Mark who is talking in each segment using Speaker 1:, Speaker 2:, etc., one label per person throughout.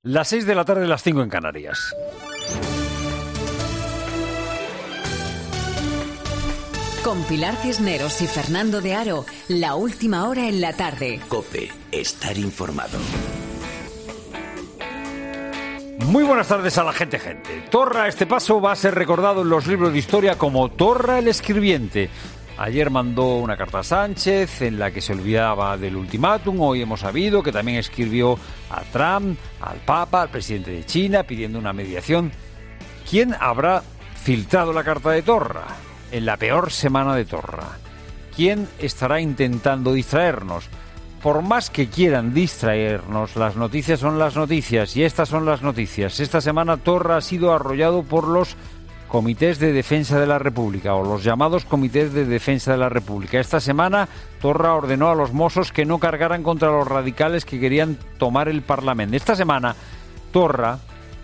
Speaker 1: Las 6 de la tarde, las 5 en Canarias.
Speaker 2: Con Pilar Cisneros y Fernando de Aro, la última hora en la tarde.
Speaker 3: COPE, estar informado.
Speaker 1: Muy buenas tardes a la gente. Torra, a este paso, va a ser recordado en los libros de historia como Torra el escribiente. Ayer mandó una carta a Sánchez en la que se olvidaba del ultimátum. Hoy hemos sabido que también escribió a Trump, al Papa, al presidente de China, pidiendo una mediación. ¿Quién habrá filtrado la carta de Torra en la peor semana de Torra? ¿Quién estará intentando distraernos? Por más que quieran distraernos, las noticias son las noticias y estas son las noticias. Esta semana Torra ha sido arrollado por los Comités de Defensa de la República, o los llamados Comités de Defensa de la República. Esta semana Torra ordenó a los Mossos que no cargaran contra los radicales que querían tomar el Parlamento. Esta semana Torra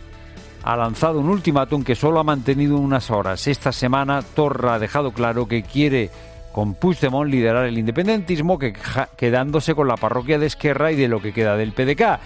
Speaker 1: ha lanzado un ultimátum que solo ha mantenido unas horas. Esta semana Torra ha dejado claro que quiere con Puigdemont liderar el independentismo, quedándose con la parroquia de Esquerra y de lo que queda del PDK.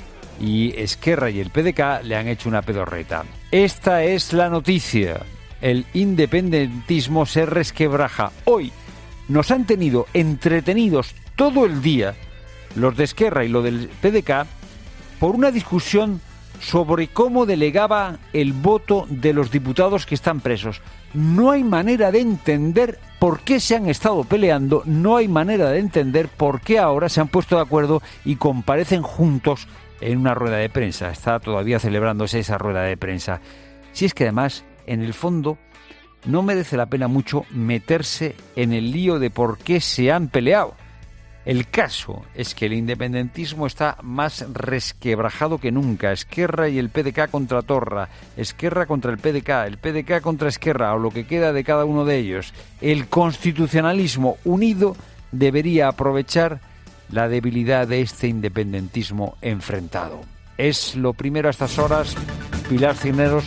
Speaker 1: Y Esquerra y el PDK le han hecho una pedorreta. Esta es la noticia. El independentismo se resquebraja. Hoy nos han tenido entretenidos todo el día los de Esquerra y los del PDK por una discusión sobre cómo delegaba el voto de los diputados que están presos. No hay manera de entender por qué se han estado peleando, no hay manera de entender por qué ahora se han puesto de acuerdo y comparecen juntos en una rueda de prensa. Está todavía celebrándose esa rueda de prensa. Si es que además, en el fondo, no merece la pena mucho meterse en el lío de por qué se han peleado. El caso es que el independentismo está más resquebrajado que nunca. Esquerra y el PDK contra Torra, Esquerra contra el PDK contra Esquerra, o lo que queda de cada uno de ellos. El constitucionalismo unido debería aprovechar la debilidad de este independentismo enfrentado. Es lo primero a estas horas. Pilar Cisneros,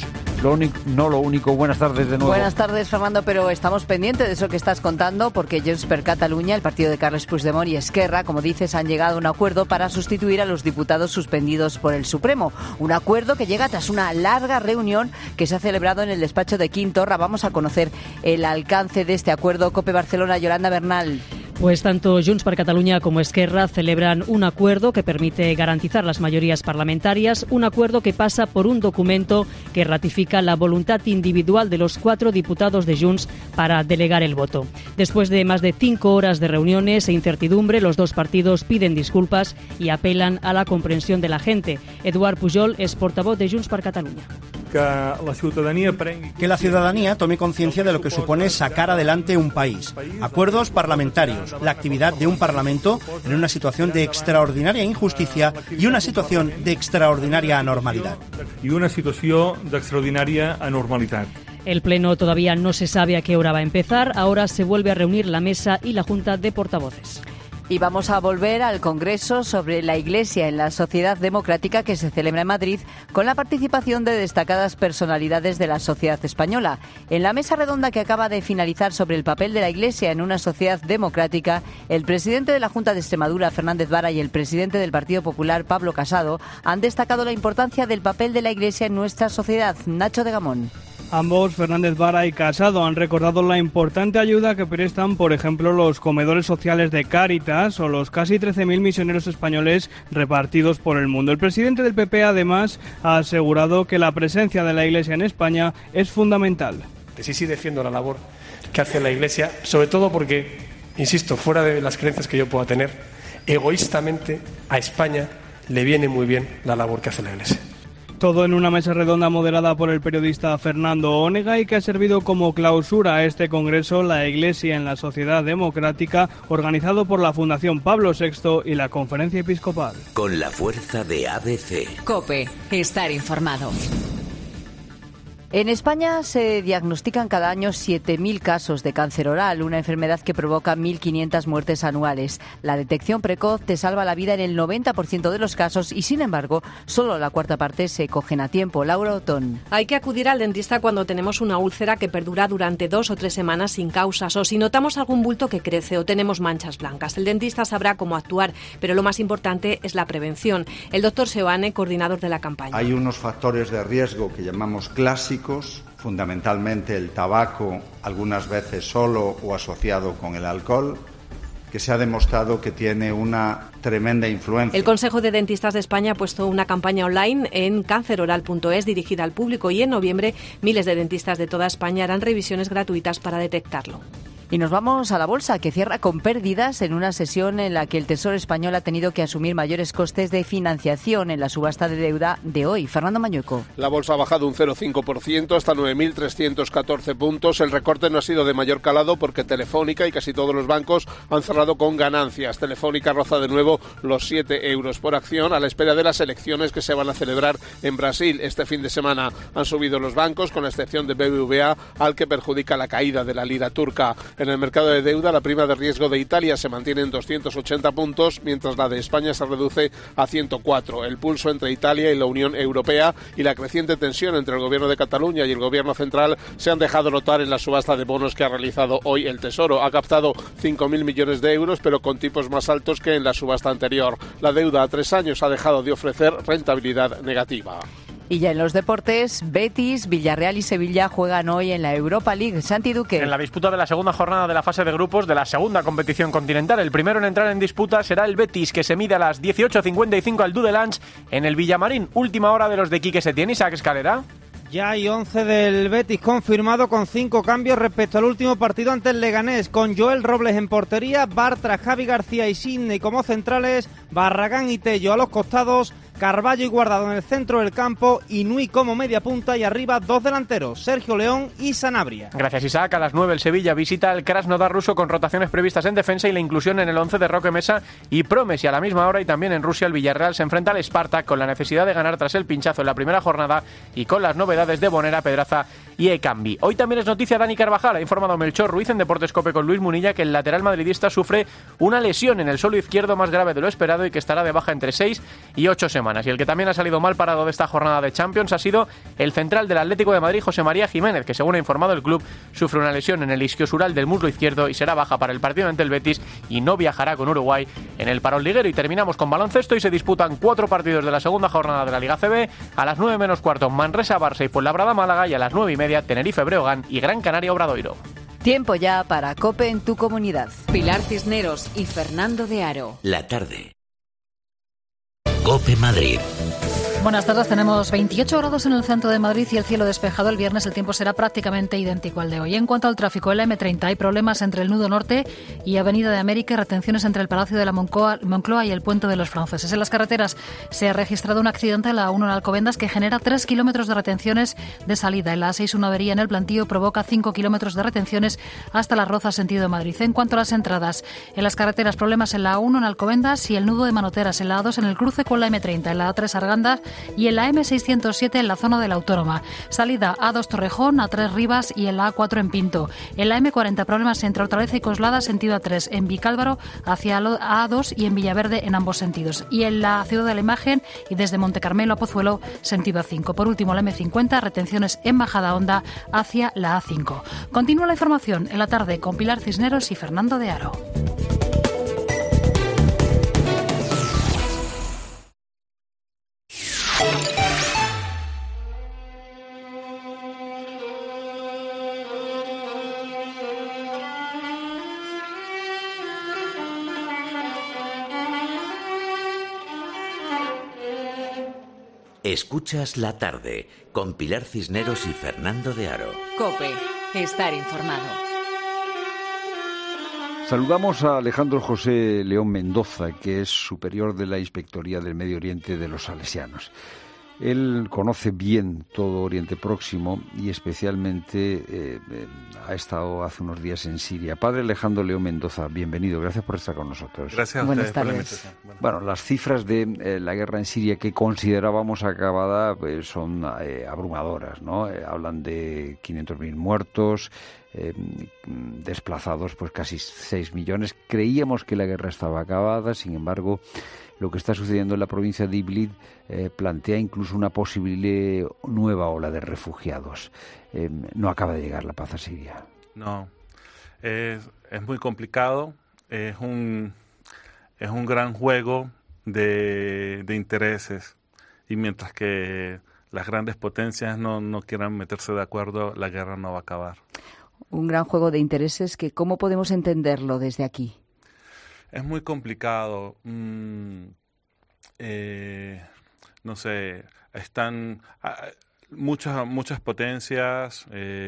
Speaker 1: no lo único. Buenas tardes de nuevo.
Speaker 4: Buenas tardes, Fernando, pero estamos pendientes de eso que estás contando, porque Junts per Catalunya, el partido de Carles Puigdemont y Esquerra, como dices, han llegado a un acuerdo para sustituir a los diputados suspendidos por el Supremo. Un acuerdo que llega tras una larga reunión que se ha celebrado en el despacho de Quim Torra. Vamos a conocer el alcance de este acuerdo. COPE Barcelona, Yolanda Bernal.
Speaker 5: Pues tanto Junts per Catalunya como Esquerra celebran un acuerdo que permite garantizar las mayorías parlamentarias, un acuerdo que pasa por un documento que ratifica la voluntad individual de los 4 diputados de Junts para delegar el voto. Después de más de 5 horas de reuniones e incertidumbre, los dos partidos piden disculpas y apelan a la comprensión de la gente. Eduard Pujol es portavoz de Junts per Catalunya.
Speaker 6: Que la ciudadanía tome conciencia de lo que supone sacar adelante un país. Acuerdos parlamentarios, la actividad de un parlamento en una situación de extraordinaria injusticia y una situación de extraordinaria anormalidad.
Speaker 5: El pleno todavía no se sabe a qué hora va a empezar. Ahora se vuelve a reunir la mesa y la Junta de Portavoces.
Speaker 4: Y vamos a volver al Congreso sobre la Iglesia en la sociedad democrática que se celebra en Madrid con la participación de destacadas personalidades de la sociedad española. En la mesa redonda que acaba de finalizar sobre el papel de la Iglesia en una sociedad democrática, el presidente de la Junta de Extremadura, Fernández Vara, y el presidente del Partido Popular, Pablo Casado, han destacado la importancia del papel de la Iglesia en nuestra sociedad. Nacho de Gamón.
Speaker 7: Ambos, Fernández Vara y Casado, han recordado la importante ayuda que prestan, por ejemplo, los comedores sociales de Cáritas o los casi 13.000 misioneros españoles repartidos por el mundo. El presidente del PP, además, ha asegurado que la presencia de la Iglesia en España es fundamental.
Speaker 8: Sí defiendo la labor que hace la Iglesia, sobre todo porque, insisto, fuera de las creencias que yo pueda tener, egoístamente a España le viene muy bien la labor que hace la Iglesia.
Speaker 7: Todo en una mesa redonda moderada por el periodista Fernando Onega y que ha servido como clausura a este congreso, La Iglesia en la Sociedad Democrática, organizado por la Fundación Pablo VI y la Conferencia Episcopal.
Speaker 3: Con la fuerza de ABC.
Speaker 2: COPE, estar informado.
Speaker 4: En España se diagnostican cada año 7.000 casos de cáncer oral, una enfermedad que provoca 1.500 muertes anuales. La detección precoz te salva la vida en el 90% de los casos y, sin embargo, solo la cuarta parte se cogen a tiempo. Laura Otón.
Speaker 9: Hay que acudir al dentista cuando tenemos una úlcera que perdura durante 2 o 3 semanas sin causas, o si notamos algún bulto que crece o tenemos manchas blancas. El dentista sabrá cómo actuar, pero lo más importante es la prevención. El doctor Seoane, coordinador de la campaña.
Speaker 10: Hay unos factores de riesgo que llamamos clásicos, fundamentalmente el tabaco, algunas veces solo o asociado con el alcohol, que se ha demostrado que tiene una tremenda influencia.
Speaker 9: El Consejo de Dentistas de España ha puesto una campaña online en canceroral.es dirigida al público y en noviembre miles de dentistas de toda España harán revisiones gratuitas para detectarlo.
Speaker 4: Y nos vamos a la bolsa, que cierra con pérdidas en una sesión en la que el Tesoro español ha tenido que asumir mayores costes de financiación en la subasta de deuda de hoy. Fernando Mañueco.
Speaker 11: La bolsa ha bajado un 0,5% hasta 9.314 puntos. El recorte no ha sido de mayor calado porque Telefónica y casi todos los bancos han cerrado con ganancias. Telefónica roza de nuevo los 7 euros por acción a la espera de las elecciones que se van a celebrar en Brasil este fin de semana. Han subido los bancos, con la excepción de BBVA, al que perjudica la caída de la lira turca. En el mercado de deuda, la prima de riesgo de Italia se mantiene en 280 puntos, mientras la de España se reduce a 104. El pulso entre Italia y la Unión Europea y la creciente tensión entre el Gobierno de Cataluña y el Gobierno central se han dejado notar en la subasta de bonos que ha realizado hoy el Tesoro. Ha captado 5.000 millones de euros, pero con tipos más altos que en la subasta anterior. La deuda a 3 años ha dejado de ofrecer rentabilidad negativa.
Speaker 4: Y ya en los deportes, Betis, Villarreal y Sevilla juegan hoy en la Europa League. Santi Duque.
Speaker 12: En la disputa de la segunda jornada de la fase de grupos de la segunda competición continental. El primero en entrar en disputa será el Betis, que se mide a las 18:55 al Dudelange en el Villamarín. Última hora de los de Quique Setién. Isaac Escalera.
Speaker 13: Ya hay 11 del Betis confirmado, con 5 cambios respecto al último partido ante el Leganés, con Joel Robles en portería, Bartra, Javi García y Sidney como centrales, Barragán y Tello a los costados, Carballo y Guardado en el centro del campo, Inui como media punta y arriba 2 delanteros, Sergio León y Sanabria.
Speaker 12: Gracias, Isaac. A las 9 el Sevilla visita al Krasnodar ruso con rotaciones previstas en defensa y la inclusión en el 11 de Roque Mesa y Promes. Y a la misma hora y también en Rusia el Villarreal se enfrenta al Spartak con la necesidad de ganar tras el pinchazo en la primera jornada y con las novedades de Bonera, Pedraza y Ekambi. Hoy también es noticia Dani Carvajal. Ha informado Melchor Ruiz en Deportes COPE con Luis Munilla que el lateral madridista sufre una lesión en el suelo izquierdo más grave de lo esperado y que estará de baja entre 6 y 8 semanas. Y el que también ha salido mal parado de esta jornada de Champions ha sido el central del Atlético de Madrid, José María Jiménez, que según ha informado el club sufre una lesión en el isquiosural del muslo izquierdo y será baja para el partido ante el Betis y no viajará con Uruguay en el parón liguero. Y terminamos con baloncesto y se disputan 4 partidos de la segunda jornada de la Liga CB. A las 9 menos cuarto Manresa, Barça y Fuenlabrada, Málaga, y a las 9 y media Tenerife, Breogán y Gran Canaria, Obradoiro.
Speaker 4: Tiempo ya para COPE en tu comunidad.
Speaker 2: Pilar Cisneros y Fernando de Aro.
Speaker 3: La tarde. COPE Madrid.
Speaker 14: Buenas tardes, tenemos 28 grados en el centro de Madrid y el cielo despejado. El viernes el tiempo será prácticamente idéntico al de hoy. En cuanto al tráfico, en la M30 hay problemas entre el nudo norte y Avenida de América y retenciones entre el Palacio de la Moncloa y el Puente de los Franceses. En las carreteras se ha registrado un accidente en la A1 en Alcobendas que genera 3 kilómetros de retenciones de salida. En la A6 una avería en el Plantío provoca 5 kilómetros de retenciones hasta Las Rozas, sentido de Madrid. En cuanto a las entradas, en las carreteras problemas en la A1 en Alcobendas y el nudo de Manoteras, en la A2 en el cruce con la M30, en la A3 Arganda y en la M607 en la zona de la Autónoma. Salida A2 Torrejón, A3 Rivas y en la A4 en Pinto. En la M40 problemas entre Hortaleza y Coslada, sentido A3, en Vicálvaro hacia A2 y en Villaverde en ambos sentidos. Y en la Ciudad de la Imagen y desde Montecarmelo a Pozuelo, sentido A5. Por último, la M50, retenciones en Majadahonda hacia la A5. Continúa la información en la tarde con Pilar Cisneros y Fernando de Aro.
Speaker 3: Escuchas La Tarde con Pilar Cisneros y Fernando de Aro.
Speaker 2: COPE, estar informado.
Speaker 1: Saludamos a Alejandro José León Mendoza, que es superior de la Inspectoría del Medio Oriente de los Salesianos. Él conoce bien todo Oriente Próximo y especialmente ha estado hace unos días en Siria. Padre Alejandro León Mendoza, bienvenido, gracias por estar con nosotros.
Speaker 15: Gracias a ustedes por la invitación.
Speaker 1: Bueno, las cifras de la guerra en Siria que considerábamos acabada son abrumadoras, ¿no? Hablan de 500.000 muertos, desplazados pues casi 6 millones. Creíamos que la guerra estaba acabada, sin embargo, lo que está sucediendo en la provincia de Idlib plantea incluso una posible nueva ola de refugiados. No acaba de llegar la paz a Siria.
Speaker 15: No, es muy complicado, es un gran juego de intereses, y mientras que las grandes potencias no quieran meterse de acuerdo, la guerra no va a acabar.
Speaker 4: Un gran juego de intereses que, ¿cómo podemos entenderlo desde aquí?
Speaker 15: Es muy complicado. No sé, están muchas potencias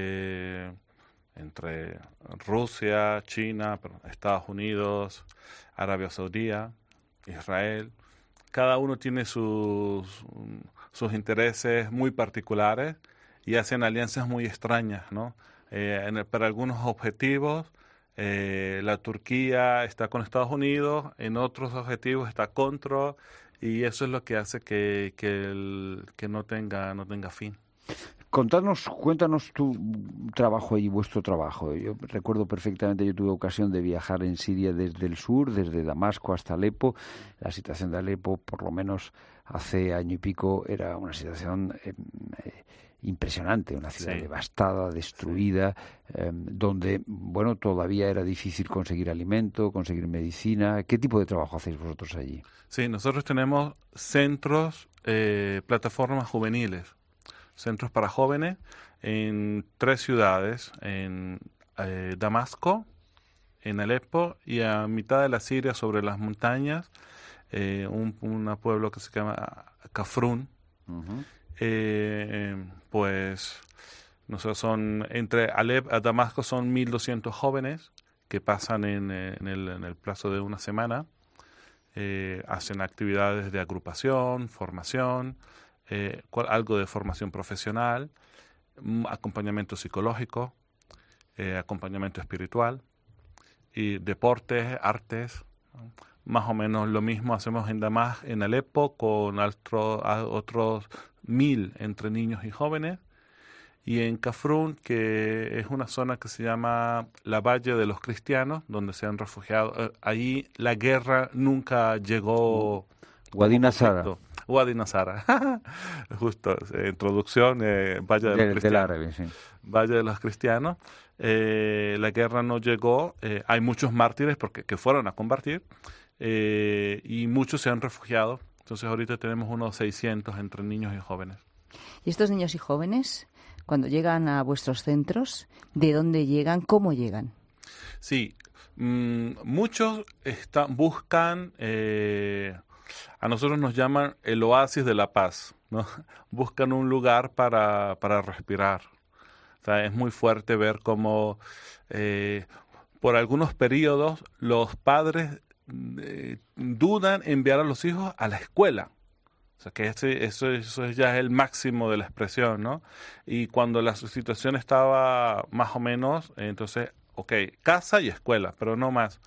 Speaker 15: entre Rusia, China, Estados Unidos, Arabia Saudí, Israel. Cada uno tiene sus intereses muy particulares y hacen alianzas muy extrañas, ¿no? Para algunos objetivos, la Turquía está con Estados Unidos, en otros objetivos está contra, y eso es lo que hace que no tenga fin.
Speaker 1: Cuéntanos tu trabajo y vuestro trabajo. Yo recuerdo perfectamente, yo tuve ocasión de viajar en Siria desde el sur, desde Damasco hasta Alepo. La situación de Alepo, por lo menos hace año y pico, era una situación impresionante, una ciudad devastada, destruida, donde, bueno, todavía era difícil conseguir alimento, conseguir medicina. ¿Qué tipo de trabajo hacéis vosotros allí?
Speaker 15: Sí, nosotros tenemos centros, plataformas juveniles, centros para jóvenes en 3 ciudades, en Damasco, en Alepo y a mitad de la Siria, sobre las montañas, un pueblo que se llama Kafrun. Uh-huh. Pues nosotros son entre Alepo a Damasco son 1.200 jóvenes que pasan en el plazo de una semana, hacen actividades de agrupación, formación, algo de formación profesional, acompañamiento psicológico, acompañamiento espiritual y deportes, artes. Más o menos lo mismo hacemos en Alepo con otros 1.000 entre niños y jóvenes, y en Kafrun, que es una zona que se llama la Valle de los Cristianos, donde se han refugiado. Ahí la guerra nunca llegó.
Speaker 1: Wadi Nazara.
Speaker 15: Wadi Nazara. Justo, introducción, Valle de los Cristianos.
Speaker 1: Del árabe, sí.
Speaker 15: Valle de los Cristianos. La guerra no llegó. Hay muchos mártires que fueron a combatir, y muchos se han refugiado. Entonces ahorita tenemos unos 600 entre niños y jóvenes.
Speaker 4: ¿Y estos niños y jóvenes, cuando llegan a vuestros centros, de dónde llegan, cómo llegan?
Speaker 15: Sí, muchos buscan, a nosotros nos llaman el oasis de la paz, ¿no? Buscan un lugar para respirar. O sea, es muy fuerte ver cómo por algunos periodos los padres dudan enviar a los hijos a la escuela. O sea, que eso ya es el máximo de la expresión, ¿no? Y cuando la situación estaba más o menos, entonces, casa y escuela, pero no más.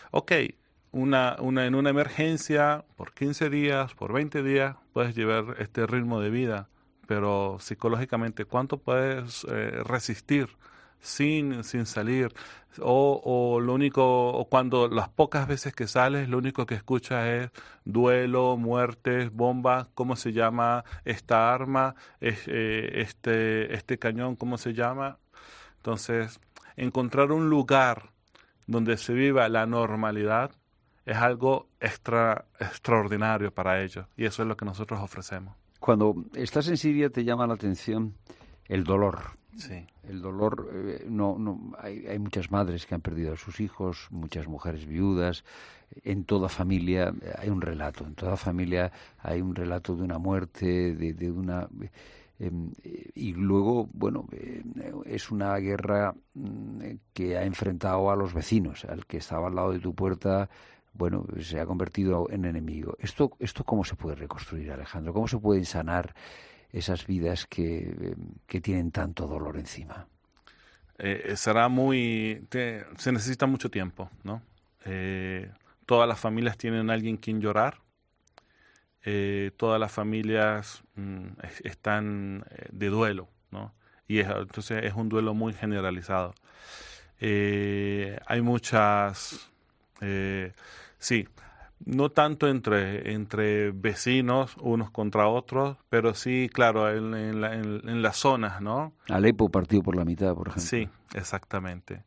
Speaker 15: En una emergencia, por 15 días, por 20 días, puedes llevar este ritmo de vida, pero psicológicamente, ¿cuánto puedes resistir sin salir? O cuando las pocas veces que sales, lo único que escuchas es duelo, muertes, bombas. ¿Cómo se llama esta arma? Este cañón, ¿cómo se llama? Entonces, encontrar un lugar donde se viva la normalidad es algo extraordinario para ellos, y eso es lo que nosotros ofrecemos.
Speaker 1: Cuando estás en Siria te llama la atención el dolor.
Speaker 15: Sí.
Speaker 1: El dolor, hay muchas madres que han perdido a sus hijos, muchas mujeres viudas. En toda familia hay un relato, de una muerte, de una... y luego, es una guerra que ha enfrentado a los vecinos, al que estaba al lado de tu puerta bueno, se ha convertido en enemigo. ¿Esto cómo se puede reconstruir, Alejandro? ¿Cómo se pueden sanar esas vidas que tienen tanto dolor encima?
Speaker 15: Se necesita mucho tiempo, ¿no? Todas las familias tienen a alguien quien llorar. Todas las familias están de duelo, ¿no? Y entonces es un duelo muy generalizado. Hay muchas, sí, no tanto entre vecinos unos contra otros, pero sí, claro, en las zonas, ¿no?
Speaker 1: Alepo partido por la mitad, por ejemplo.
Speaker 15: Sí, exactamente.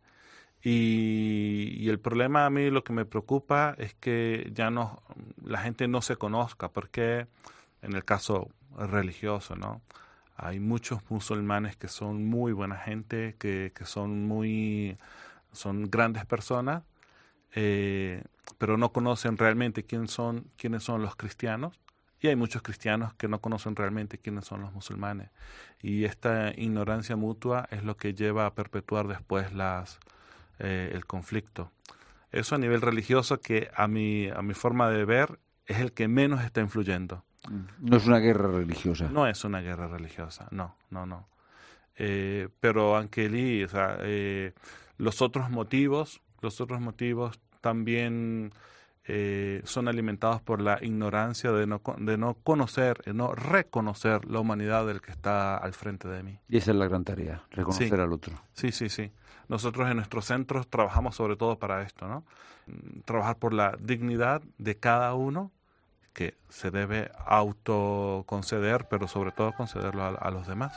Speaker 15: Y el problema a mí, lo que me preocupa es que la gente no se conozca, porque en el caso religioso, ¿no? Hay muchos musulmanes que son muy buena gente, que son grandes personas, pero no conocen realmente quiénes son los cristianos, y hay muchos cristianos que no conocen realmente quiénes son los musulmanes. Y esta ignorancia mutua es lo que lleva a perpetuar después el conflicto. Eso a nivel religioso, que a mi forma de ver es el que menos está influyendo.
Speaker 1: No es una guerra religiosa.
Speaker 15: No es una guerra religiosa, no. Pero Angeli, o sea, los otros motivos también son alimentados por la ignorancia de no conocer, de no reconocer la humanidad del que está al frente de mí.
Speaker 1: Y esa es la gran tarea, reconocer al otro.
Speaker 15: Sí. Nosotros en nuestros centros trabajamos sobre todo para esto, ¿no? Trabajar por la dignidad de cada uno, que se debe autoconceder, pero sobre todo concederlo a los demás.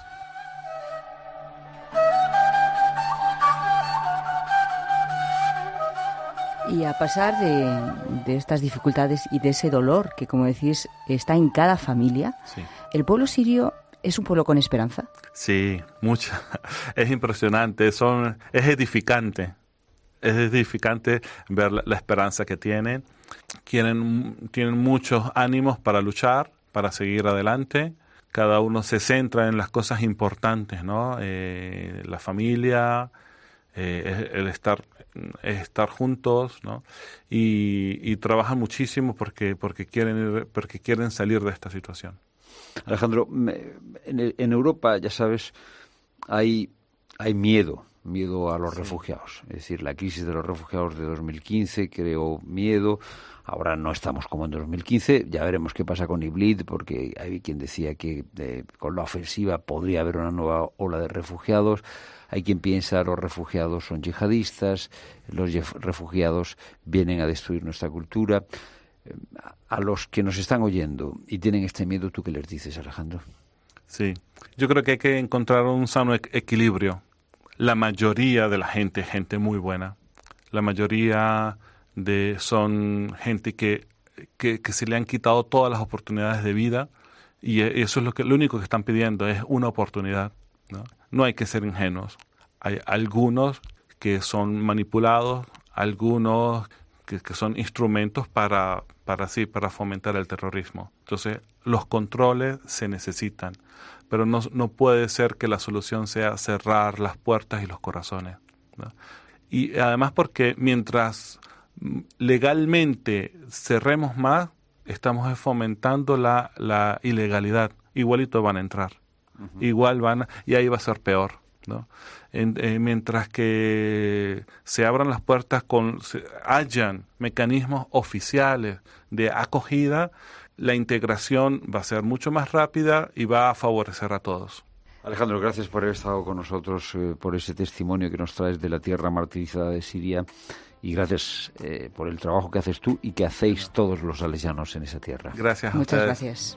Speaker 4: Y a pesar de estas dificultades y de ese dolor que, como decís, está en cada familia, sí, ¿el pueblo sirio es un pueblo con esperanza? Sí,
Speaker 15: mucha. Es impresionante, es edificante. Es edificante ver la esperanza que tienen. Tienen muchos ánimos para luchar, para seguir adelante. Cada uno se centra en las cosas importantes, ¿no? La familia, el estar juntos, ¿no? Y trabajan muchísimo porque quieren salir de esta situación.
Speaker 1: Alejandro, en Europa, ya sabes, hay miedo a los refugiados. Es decir, la crisis de los refugiados de 2015 creó miedo. Ahora no estamos como en 2015. Ya veremos qué pasa con Idlib, porque hay quien decía que con la ofensiva podría haber una nueva ola de refugiados. Hay quien piensa los refugiados son yihadistas, los refugiados vienen a destruir nuestra cultura. A los que nos están oyendo y tienen este miedo, ¿tú qué les dices, Alejandro?
Speaker 15: Sí, yo creo que hay que encontrar un sano equilibrio. La mayoría de la gente es gente muy buena. La mayoría son gente que se le han quitado todas las oportunidades de vida, y eso es lo único que están pidiendo, es una oportunidad, ¿no? No hay que ser ingenuos. Hay algunos que son manipulados, algunos que son instrumentos para fomentar el terrorismo. Entonces, los controles se necesitan, pero no puede ser que la solución sea cerrar las puertas y los corazones, ¿no? Y además porque mientras legalmente cerremos más, estamos fomentando la ilegalidad. Igualito van a entrar. Uh-huh. Y ahí va a ser peor, ¿no? Mientras que se abran las puertas, hayan mecanismos oficiales de acogida, la integración va a ser mucho más rápida y va a favorecer a todos.
Speaker 1: Alejandro, gracias por haber estado con nosotros, por ese testimonio que nos traes de la tierra martirizada de Siria, y gracias por el trabajo que haces tú y que hacéis todos los salesianos en esa tierra.
Speaker 15: Gracias.
Speaker 4: Muchas gracias.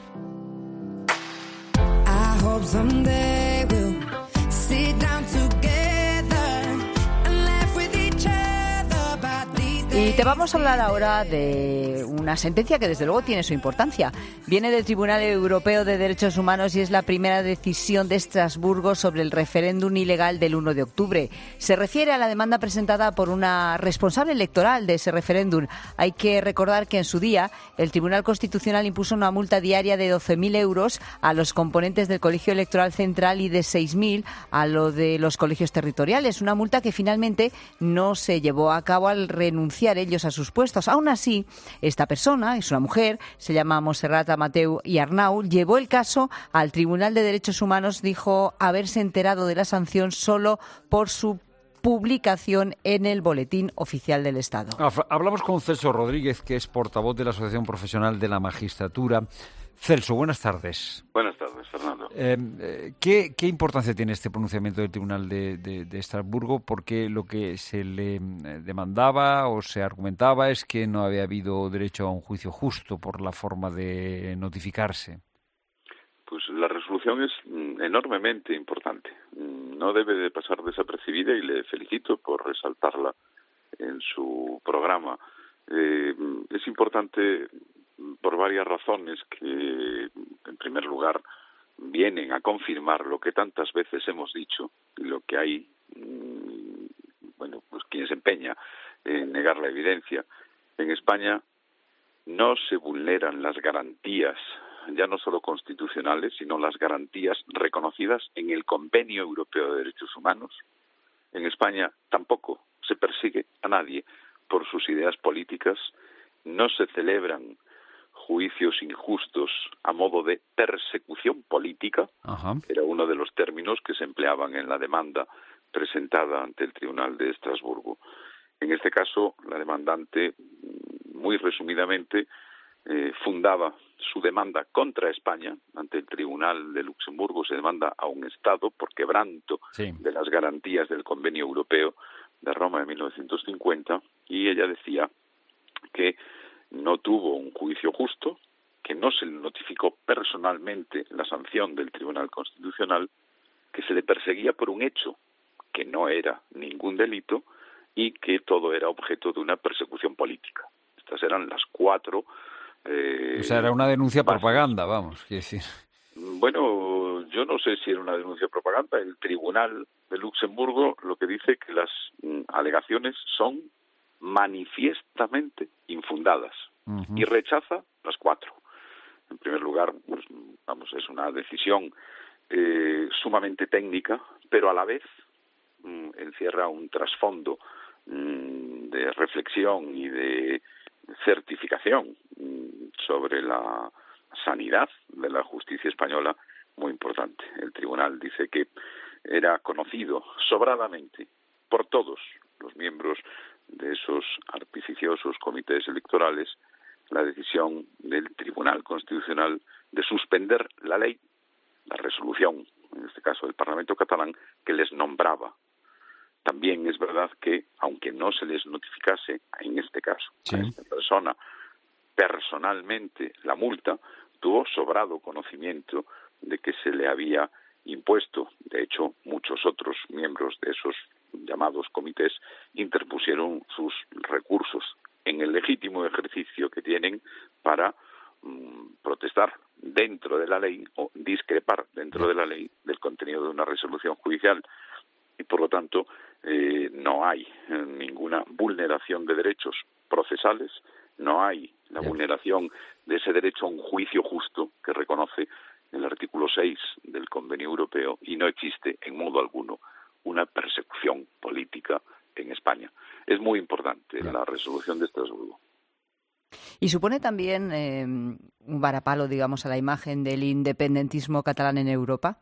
Speaker 4: Y te vamos a hablar ahora de una sentencia que desde luego tiene su importancia. Viene del Tribunal Europeo de Derechos Humanos y es la primera decisión de Estrasburgo sobre el referéndum ilegal del 1 de octubre. Se refiere a la demanda presentada por una responsable electoral de ese referéndum. Hay que recordar que en su día el Tribunal Constitucional impuso una multa diaria de 12.000 euros a los componentes del Colegio Electoral Central y de 6.000 a lo de los colegios territoriales. Una multa que finalmente no se llevó a cabo al renunciar ellos a sus puestos. Aún así, esta persona, es una mujer, se llama Montserrat Amateu i Arnau, llevó el caso al Tribunal de Derechos Humanos, dijo haberse enterado de la sanción solo por su publicación en el Boletín Oficial del Estado.
Speaker 1: Hablamos con Celso Rodríguez, que es portavoz de la Asociación Profesional de la Magistratura. Celso, buenas tardes.
Speaker 16: Buenas tardes, Fernando.
Speaker 1: ¿Qué importancia tiene este pronunciamiento del Tribunal de Estrasburgo? Porque lo que se le demandaba o se argumentaba es que no había habido derecho a un juicio justo por la forma de notificarse.
Speaker 16: Pues la resolución es enormemente importante. No debe de pasar desapercibida y le felicito por resaltarla en su programa. Es importante por varias razones que, en primer lugar, vienen a confirmar lo que tantas veces hemos dicho y lo que hay, pues quien se empeña en negar la evidencia. En España no se vulneran las garantías, ya no solo constitucionales, sino las garantías reconocidas en el Convenio Europeo de Derechos Humanos. En España tampoco se persigue a nadie por sus ideas políticas, no se celebran juicios injustos a modo de persecución política, era uno de los términos que se empleaban en la demanda presentada ante el Tribunal de Estrasburgo. En este caso, la demandante, muy resumidamente, fundaba su demanda contra España ante el Tribunal de Luxemburgo. Se demanda a un Estado por quebranto de las garantías del Convenio Europeo de Roma de 1950, y ella decía que no tuvo un juicio justo, que no se le notificó personalmente la sanción del Tribunal Constitucional, que se le perseguía por un hecho que no era ningún delito y que todo era objeto de una persecución política. Estas eran las cuatro.
Speaker 1: O sea, era una denuncia propaganda, vamos, quiero decir.
Speaker 16: Bueno, yo no sé si era una denuncia propaganda. El Tribunal de Luxemburgo lo que dice que las alegaciones son manifiestamente infundadas y rechaza las cuatro. En primer lugar, pues, es una decisión sumamente técnica, pero a la vez encierra un trasfondo de reflexión y de certificación sobre la sanidad de la justicia española muy importante. El tribunal dice que era conocido sobradamente por todos los miembros de esos artificiosos comités electorales la decisión del Tribunal Constitucional de suspender la ley, la resolución, en este caso del Parlamento catalán, que les nombraba. También es verdad que, aunque no se les notificase, en este caso, a esta persona personalmente la multa, tuvo sobrado conocimiento de que se le había impuesto. De hecho, muchos otros miembros de esos llamados comités interpusieron sus recursos en el legítimo ejercicio que tienen para protestar dentro de la ley o discrepar dentro de la ley del contenido de una resolución judicial. Y por lo tanto no hay ninguna vulneración de derechos procesales, no hay la vulneración de ese derecho a un juicio justo que reconoce el artículo 6 del Convenio Europeo, y no existe en modo alguno una persecución política en España. Es muy importante la resolución de Estrasburgo.
Speaker 4: ¿Y supone también un varapalo, digamos, a la imagen del independentismo catalán en Europa?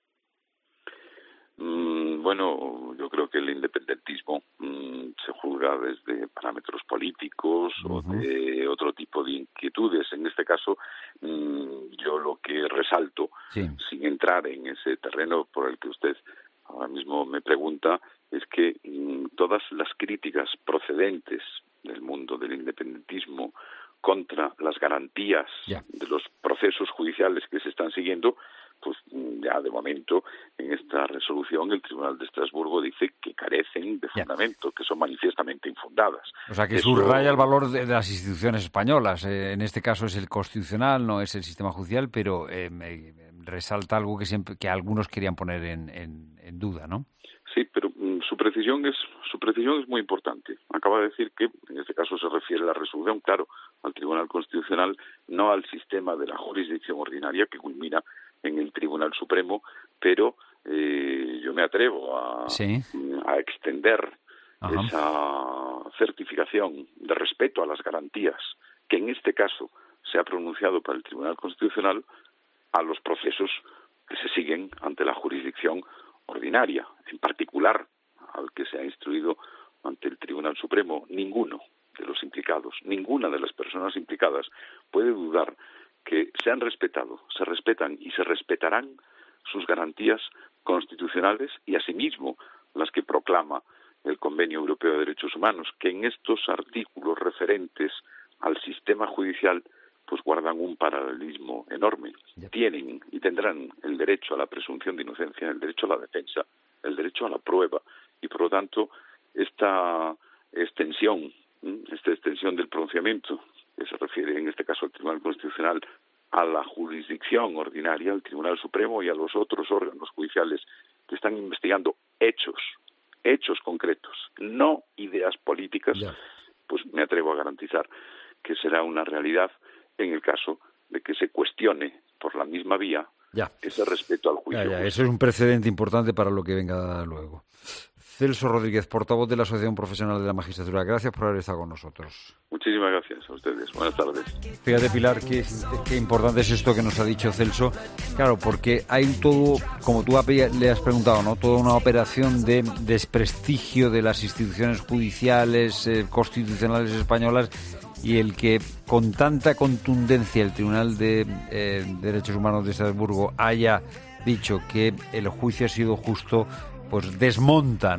Speaker 16: Bueno, yo creo que el independentismo se juzga desde parámetros políticos o de otro tipo de inquietudes. En este caso, yo lo que resalto, sin entrar en ese terreno por el que usted ahora mismo me pregunta, es que todas las críticas procedentes del mundo del independentismo contra las garantías de los procesos judiciales que se están siguiendo, pues ya de momento en esta resolución el Tribunal de Estrasburgo dice que carecen de fundamento, que son manifiestamente infundadas.
Speaker 1: O sea, que subraya el valor de las instituciones españolas. En este caso es el constitucional, no es el sistema judicial, pero resalta algo que algunos querían poner en duda, ¿no?
Speaker 16: Sí, pero su precisión es muy importante. Acaba de decir que en este caso se refiere la resolución, claro, al Tribunal Constitucional, no al sistema de la jurisdicción ordinaria que culmina en el Tribunal Supremo, pero yo me atrevo a extender esa certificación de respeto a las garantías que en este caso se ha pronunciado para el Tribunal Constitucional a los procesos que se siguen ante la jurisdicción ordinaria, en particular al que se ha instruido ante el Tribunal Supremo. Ninguno de los implicados, ninguna de las personas implicadas puede dudar que se han respetado, se respetan y se respetarán sus garantías constitucionales y asimismo las que proclama el Convenio Europeo de Derechos Humanos, que en estos artículos referentes al sistema judicial pues guardan un paralelismo enorme. Tienen y tendrán el derecho a la presunción de inocencia, el derecho a la defensa, el derecho a la prueba y por lo tanto esta extensión del pronunciamiento, que se refiere en este caso al Tribunal Constitucional, a la jurisdicción ordinaria, al Tribunal Supremo y a los otros órganos judiciales que están investigando hechos concretos, no ideas políticas, pues me atrevo a garantizar que será una realidad en el caso de que se cuestione por la misma vía ese respeto al juicio.
Speaker 1: Eso es un precedente importante para lo que venga luego. Celso Rodríguez, portavoz de la Asociación Profesional de la Magistratura, gracias por haber estado con nosotros.
Speaker 16: Muchísimas gracias a ustedes. Buenas tardes.
Speaker 1: Fíjate, Pilar, qué importante es esto que nos ha dicho Celso. Claro, porque hay todo, como tú le has preguntado, ¿no? Toda una operación de desprestigio de las instituciones judiciales, constitucionales españolas, y el que con tanta contundencia el Tribunal de Derechos Humanos de Estrasburgo haya dicho que el juicio ha sido justo, pues desmonta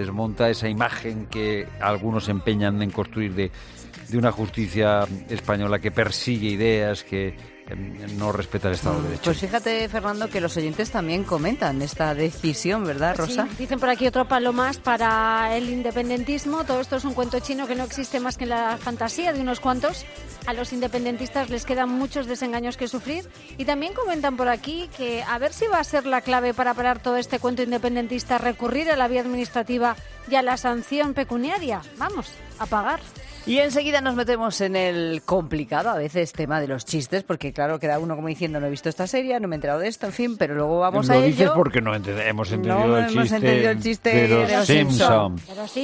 Speaker 1: esa imagen que algunos empeñan en construir de una justicia española que persigue ideas, que no respeta el Estado de Derecho.
Speaker 4: Pues fíjate, Fernando, que los oyentes también comentan esta decisión, ¿verdad, Rosa?
Speaker 17: Sí, dicen por aquí otro palo más para el independentismo. Todo esto es un cuento chino que no existe más que en la fantasía de unos cuantos. A los independentistas les quedan muchos desengaños que sufrir. Y también comentan por aquí que a ver si va a ser la clave para parar todo este cuento independentista, recurrir a la vía administrativa y a la sanción pecuniaria. Vamos, a pagar.
Speaker 4: Y enseguida nos metemos en el complicado, a veces, tema de los chistes, porque claro, queda uno como diciendo, no he visto esta serie, no me he enterado de esto, en fin, pero luego vamos a ello.
Speaker 1: Lo dices porque no hemos entendido el chiste de los Simpson.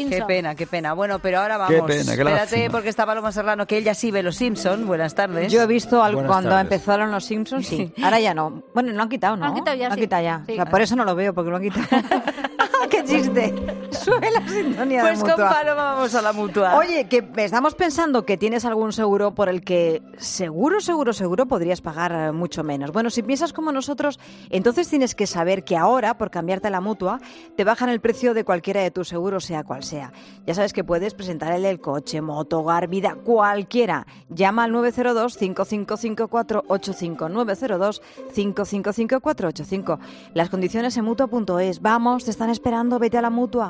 Speaker 4: Qué pena. Bueno, pero ahora vamos. Espérate, porque está Paloma Serrano, que ella sí ve los Simpson. Buenas tardes.
Speaker 18: Yo he visto cuando empezaron los Simpson, sí. Ahora ya no. Bueno, lo han quitado, ¿no?
Speaker 17: Lo han quitado ya,
Speaker 18: Sí. O sea, por eso no lo veo, porque lo han quitado. ¡Qué chiste! Sube la sintonía
Speaker 4: pues
Speaker 18: de Mutua.
Speaker 4: Pues con Paloma vamos a la Mutua.
Speaker 18: Oye, que estamos pensando que tienes algún seguro por el que seguro podrías pagar mucho menos. Bueno, si piensas como nosotros, entonces tienes que saber que ahora, por cambiarte a la Mutua, te bajan el precio de cualquiera de tus seguros, sea cual sea. Ya sabes que puedes presentar el coche, moto, hogar, vida, cualquiera. Llama al 902-555485, 902-555485. Las condiciones en Mutua.es. Vamos, te están esperando, vete a la Mutua.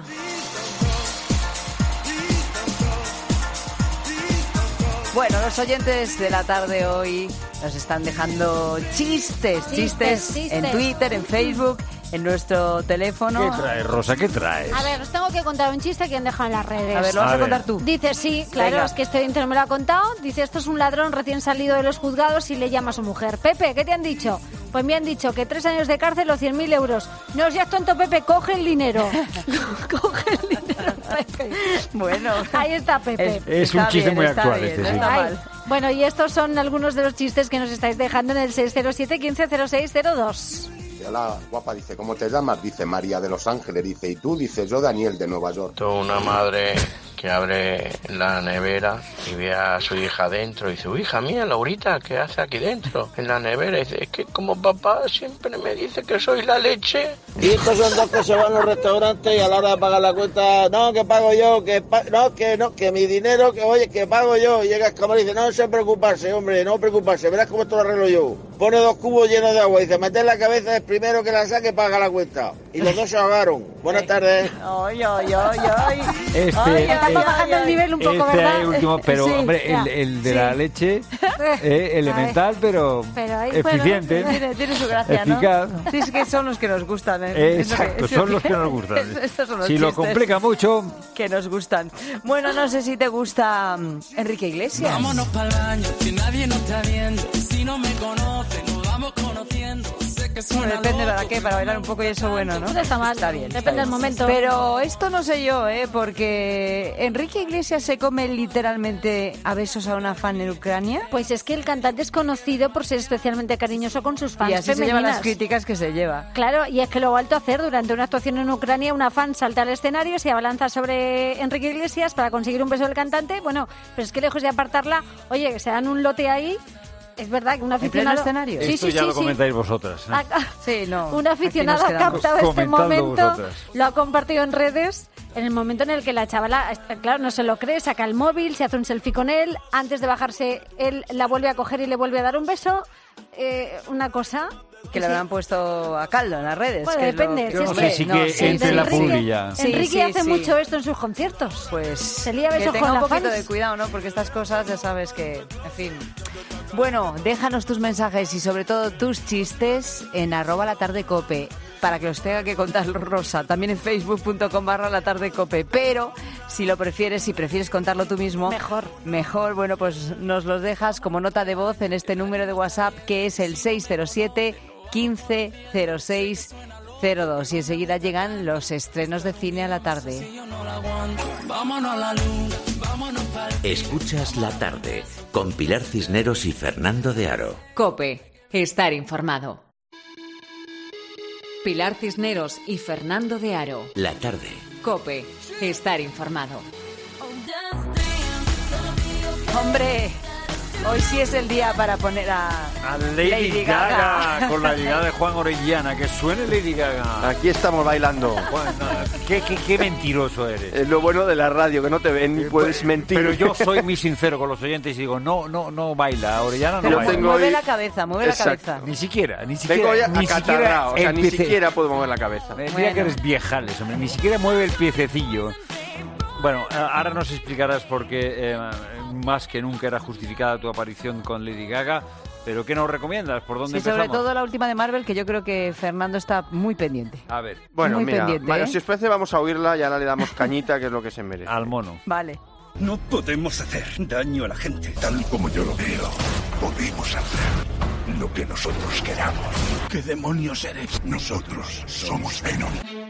Speaker 4: Bueno, los oyentes de la tarde hoy nos están dejando chistes en Twitter, en Facebook, en nuestro teléfono.
Speaker 1: ¿Qué traes, Rosa? ¿Qué traes?
Speaker 17: A ver, os tengo que contar un chiste que han dejado en las redes.
Speaker 4: A ver, ¿lo vas a contar tú?
Speaker 17: Dice, sí, claro, venga. Es que este oyente no me lo ha contado. Dice, esto es un ladrón recién salido de los juzgados y le llama a su mujer. Pepe, ¿qué te han dicho? Pues me han dicho que 3 años de cárcel o 100.000 euros. No seas tonto, Pepe, coge el dinero. Coge el dinero, Pepe.
Speaker 4: Bueno.
Speaker 17: Ahí está Pepe.
Speaker 1: Es un chiste muy actual este, sí.
Speaker 17: Bueno, y estos son algunos de los chistes que nos estáis dejando en el 607 15 0602.
Speaker 19: Hola, guapa, dice, ¿cómo te llamas? Dice, María de Los Ángeles, dice, y tú, dice, yo, Daniel de Nueva York.
Speaker 20: Una madre que abre la nevera y ve a su hija dentro y dice, hija mía, Laurita, ¿qué hace aquí dentro? En la nevera, y dice, es que como papá siempre me dice que soy la leche.
Speaker 21: Y estos son dos que se van a los restaurantes y a la hora de pagar la cuenta, no, que pago yo, que mi dinero, que oye, que pago yo. Y llega a cámara y dice, no se preocuparse, hombre, no preocuparse, verás cómo esto lo arreglo yo. Pone 2 cubos llenos de agua y dice, meter la cabeza, el primero que la saque paga la cuenta. Y los dos se ahogaron. Buenas tardes.
Speaker 4: Ay.
Speaker 17: Está bajando el nivel un poco, ¿verdad?
Speaker 1: Último, pero
Speaker 17: sí,
Speaker 1: hombre, el de la leche, elemental, pero eficiente.
Speaker 4: Bueno, tiene su gracia,
Speaker 1: eficaz.
Speaker 4: ¿no? Sí, es que son los que nos gustan.
Speaker 1: Exacto, son los que nos gustan.
Speaker 4: Estos son los
Speaker 1: si
Speaker 4: chistes
Speaker 1: lo complica mucho,
Speaker 4: que nos gustan. Bueno, no sé si te gusta Enrique Iglesias.
Speaker 22: Vámonos para el baño, que nadie nos está viendo. Si no me conoce, nos vamos conociendo. Sé
Speaker 4: Depende para qué, para bailar un poco y eso bueno, ¿no?
Speaker 17: No está mal.
Speaker 4: Está bien.
Speaker 17: Depende del momento.
Speaker 4: Pero esto no sé yo, porque Enrique Iglesias se come literalmente a besos a una fan en Ucrania.
Speaker 17: Pues es que el cantante es conocido por ser especialmente cariñoso con sus fans
Speaker 4: y así
Speaker 17: femeninas.
Speaker 4: se llevan las críticas que se lleva.
Speaker 17: Claro, y es que lo ha vuelto a hacer durante una actuación en Ucrania. Una fan salta al escenario, se abalanza sobre Enrique Iglesias para conseguir un beso del cantante. Bueno, pero es que lejos de apartarla, oye, que se dan un lote ahí. Es verdad que un aficionado...
Speaker 4: ¿En pleno escenario?
Speaker 1: Sí, esto ya lo comentáis vosotras.
Speaker 4: Sí, no.
Speaker 17: Un aficionado ha captado este momento,
Speaker 1: vosotras.
Speaker 17: lo ha compartido en redes, en el momento en el que la chavala, claro, no se lo cree, saca el móvil, se hace un selfie con él, antes de bajarse él la vuelve a coger y le vuelve a dar un beso. Una cosa...
Speaker 4: Que le habrán puesto a caldo en las redes.
Speaker 17: Bueno,
Speaker 4: que
Speaker 17: depende.
Speaker 1: Yo no sé si que entre la publi
Speaker 17: Enrique hace mucho esto en sus conciertos.
Speaker 4: Pues
Speaker 17: se lía besos
Speaker 4: que tenga
Speaker 17: con
Speaker 4: un
Speaker 17: la
Speaker 4: poquito
Speaker 17: fans.
Speaker 4: de cuidado, ¿no? Porque estas cosas ya sabes que, en fin. Bueno, déjanos tus mensajes y sobre todo tus chistes en @latardecope para que los tenga que contar Rosa. También en facebook.com/latardecope. Pero si lo prefieres, si prefieres contarlo tú mismo, mejor, bueno, pues nos los dejas como nota de voz en este número de WhatsApp que es el 607 15 06 02. Y enseguida llegan los estrenos de cine a la tarde.
Speaker 3: Escuchas La Tarde con Pilar Cisneros y Fernando de Aro.
Speaker 2: COPE. Estar informado. Pilar Cisneros y Fernando de Aro.
Speaker 3: La Tarde.
Speaker 2: COPE. Estar informado.
Speaker 4: ¡Hombre! Hoy sí es el día para poner a
Speaker 1: Lady Gaga con la llegada de Juan Orellana. Que suene Lady Gaga.
Speaker 6: Aquí estamos bailando.
Speaker 1: Juan, qué mentiroso eres.
Speaker 6: Es lo bueno de la radio, que no te ven ni puedes mentir.
Speaker 1: Pero yo soy muy sincero con los oyentes y digo, no baila. Orellana no
Speaker 4: pero
Speaker 1: baila.
Speaker 4: mueve la cabeza, mueve la cabeza.
Speaker 1: Ni siquiera.
Speaker 6: Tengo ya acatarrado, o sea, ni siquiera puedo mover la cabeza.
Speaker 1: Mira que eres viejales, hombre. Ni siquiera mueve el piececillo. Bueno, ahora nos explicarás por qué más que nunca era justificada tu aparición con Lady Gaga, pero ¿qué nos recomiendas? ¿Por dónde empezamos?
Speaker 4: Sobre todo la última de Marvel, que yo creo que Fernando está muy pendiente.
Speaker 1: A ver.
Speaker 6: Bueno,
Speaker 4: muy
Speaker 6: mira,
Speaker 4: pendiente,
Speaker 6: si os parece vamos a oírla y ahora le damos cañita, que es lo que se merece.
Speaker 1: Al mono.
Speaker 4: Vale.
Speaker 22: No podemos hacer daño a la gente. Tal como yo lo veo, podemos hacer lo que nosotros queramos. ¿Qué demonios eres? Nosotros somos Venom.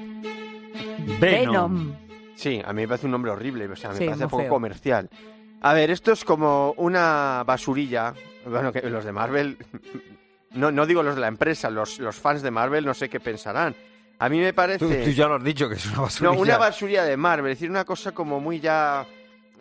Speaker 4: Venom.
Speaker 6: Sí, a mí me parece un nombre horrible, o sea, me
Speaker 4: Sí,
Speaker 6: parece
Speaker 4: muy
Speaker 6: poco
Speaker 4: feo.
Speaker 6: comercial. A ver, esto es como una basurilla. Bueno, que los de Marvel, no digo los de la empresa, los fans de Marvel no sé qué pensarán. A mí me parece...
Speaker 1: Tú ya lo has dicho, que es una basurilla.
Speaker 6: No, una basurilla de Marvel, es decir, una cosa como muy ya...
Speaker 1: A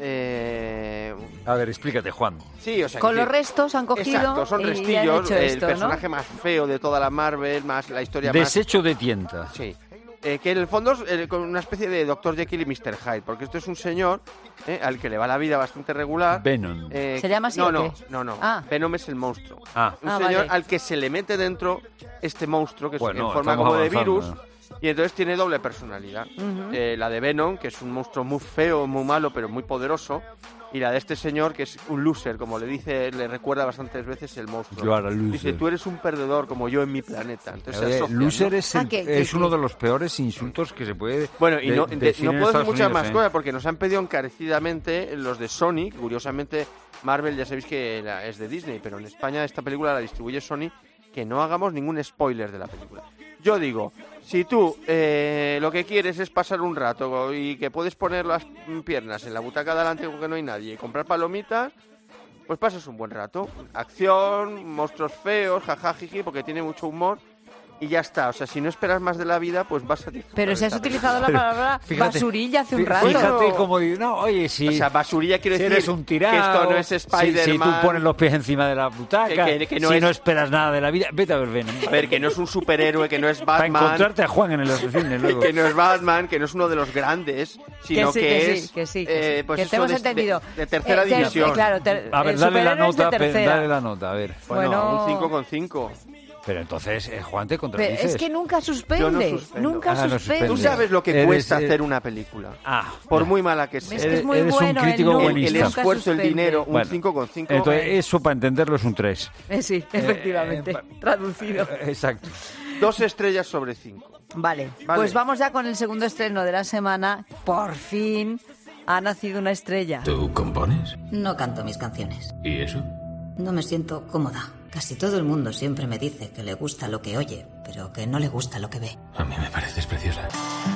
Speaker 1: ver, explícate, Juan.
Speaker 6: Sí, o sea,
Speaker 4: Con
Speaker 6: que
Speaker 4: los restos han cogido
Speaker 6: exacto, son
Speaker 4: y han
Speaker 6: restillos,
Speaker 4: hecho esto,
Speaker 6: el personaje más feo de toda la Marvel, más la historia
Speaker 1: Desecho de tienta.
Speaker 6: Sí. Que en el fondo es con una especie de Dr. Jekyll y Mr. Hyde, porque esto es un señor al que le va la vida bastante regular.
Speaker 1: Venom.
Speaker 4: ¿Se llama así
Speaker 6: No,
Speaker 4: o qué?
Speaker 6: no.
Speaker 4: Ah.
Speaker 6: Venom es el monstruo.
Speaker 1: Ah.
Speaker 6: Un
Speaker 4: Ah,
Speaker 6: señor
Speaker 4: vale.
Speaker 6: al que se le mete dentro este monstruo, que
Speaker 1: Bueno,
Speaker 6: es en forma
Speaker 1: estamos
Speaker 6: como de
Speaker 1: avanzando,
Speaker 6: virus, y entonces tiene doble personalidad.
Speaker 4: Ujú.
Speaker 6: La de Venom, que es un monstruo muy feo, muy malo, pero muy poderoso, y la de este señor, que es un loser, como le recuerda bastantes veces el monstruo.
Speaker 1: You are a loser.
Speaker 6: Dice, tú eres un perdedor como yo en mi planeta. Entonces se
Speaker 1: A ver,
Speaker 6: asocian,
Speaker 1: loser
Speaker 6: ¿no?
Speaker 1: es uno de los peores insultos que se puede
Speaker 6: Bueno, y no
Speaker 1: decir en
Speaker 6: puedo decir
Speaker 1: Estados
Speaker 6: muchas
Speaker 1: Unidos,
Speaker 6: más cosas porque nos han pedido encarecidamente los de Sony. Curiosamente, Marvel ya sabéis que es de Disney, pero en España esta película la distribuye Sony, que no hagamos ningún spoiler de la película. Yo digo, si tú lo que quieres es pasar un rato y que puedes poner las piernas en la butaca de adelante porque no hay nadie y comprar palomitas, pues pasas un buen rato. Acción, monstruos feos, jajajiji, porque tiene mucho humor. Y ya está, o sea, si no esperas más de la vida, pues vas a disfrutar.
Speaker 4: Pero si has
Speaker 6: de esta
Speaker 4: utilizado la
Speaker 6: película.
Speaker 4: palabra
Speaker 1: Fíjate,
Speaker 4: basurilla hace un rato.
Speaker 1: Fíjate como digo, no, oye, si...
Speaker 6: O sea, basurilla quiere
Speaker 1: si
Speaker 6: decir
Speaker 1: eres un tirado,
Speaker 6: que esto no es Spider-Man.
Speaker 1: Si tú pones los pies encima de la butaca,
Speaker 6: que no
Speaker 1: si
Speaker 6: es-
Speaker 1: no esperas nada de la vida, vete a ver Venom.
Speaker 6: A ver, que no es un superhéroe, que no es
Speaker 1: Para
Speaker 6: Batman.
Speaker 1: encontrarte a Juan en el cine luego.
Speaker 6: Que no es Batman, que no es uno de los grandes, sino
Speaker 4: sí,
Speaker 6: que
Speaker 4: que
Speaker 6: es...
Speaker 4: sí, que sí.
Speaker 6: pues
Speaker 4: Que
Speaker 6: eso
Speaker 4: te hemos
Speaker 6: de
Speaker 4: entendido.
Speaker 6: De tercera
Speaker 4: Ter-
Speaker 6: división.
Speaker 4: claro,
Speaker 1: A ver, dale la
Speaker 4: superhéroes de
Speaker 1: nota,
Speaker 4: tercera.
Speaker 1: dale la nota, a ver.
Speaker 6: Bueno, un 5,5.
Speaker 1: Pero entonces, Juan, te
Speaker 4: Pero
Speaker 1: contradices.
Speaker 4: es que nunca suspende.
Speaker 6: Yo no suspendo.
Speaker 4: Nunca
Speaker 1: Ah, no
Speaker 4: suspende.
Speaker 1: suspende.
Speaker 6: Tú sabes lo que
Speaker 1: Eres,
Speaker 6: cuesta hacer una película. Por muy mala que sea.
Speaker 4: Es que es muy
Speaker 1: Eres un
Speaker 4: bueno.
Speaker 1: crítico
Speaker 4: el
Speaker 1: buenista.
Speaker 6: El
Speaker 4: nunca
Speaker 6: esfuerzo, el
Speaker 4: suspende.
Speaker 6: dinero, un
Speaker 1: Bueno,
Speaker 6: 5,5.
Speaker 1: Entonces, eso para entenderlo es un 3.
Speaker 4: Sí, efectivamente. Traducido.
Speaker 1: Exacto.
Speaker 6: 2 estrellas sobre 5.
Speaker 4: Vale,
Speaker 6: Vale.
Speaker 4: pues vamos ya con el segundo estreno de la semana. Por fin ha nacido una estrella.
Speaker 23: ¿Tú compones?
Speaker 24: No canto mis canciones.
Speaker 23: ¿Y eso?
Speaker 24: No me siento cómoda.
Speaker 5: Casi todo el mundo siempre me dice que le gusta lo que oye, pero que no le gusta lo que ve.
Speaker 8: A mí me pareces preciosa.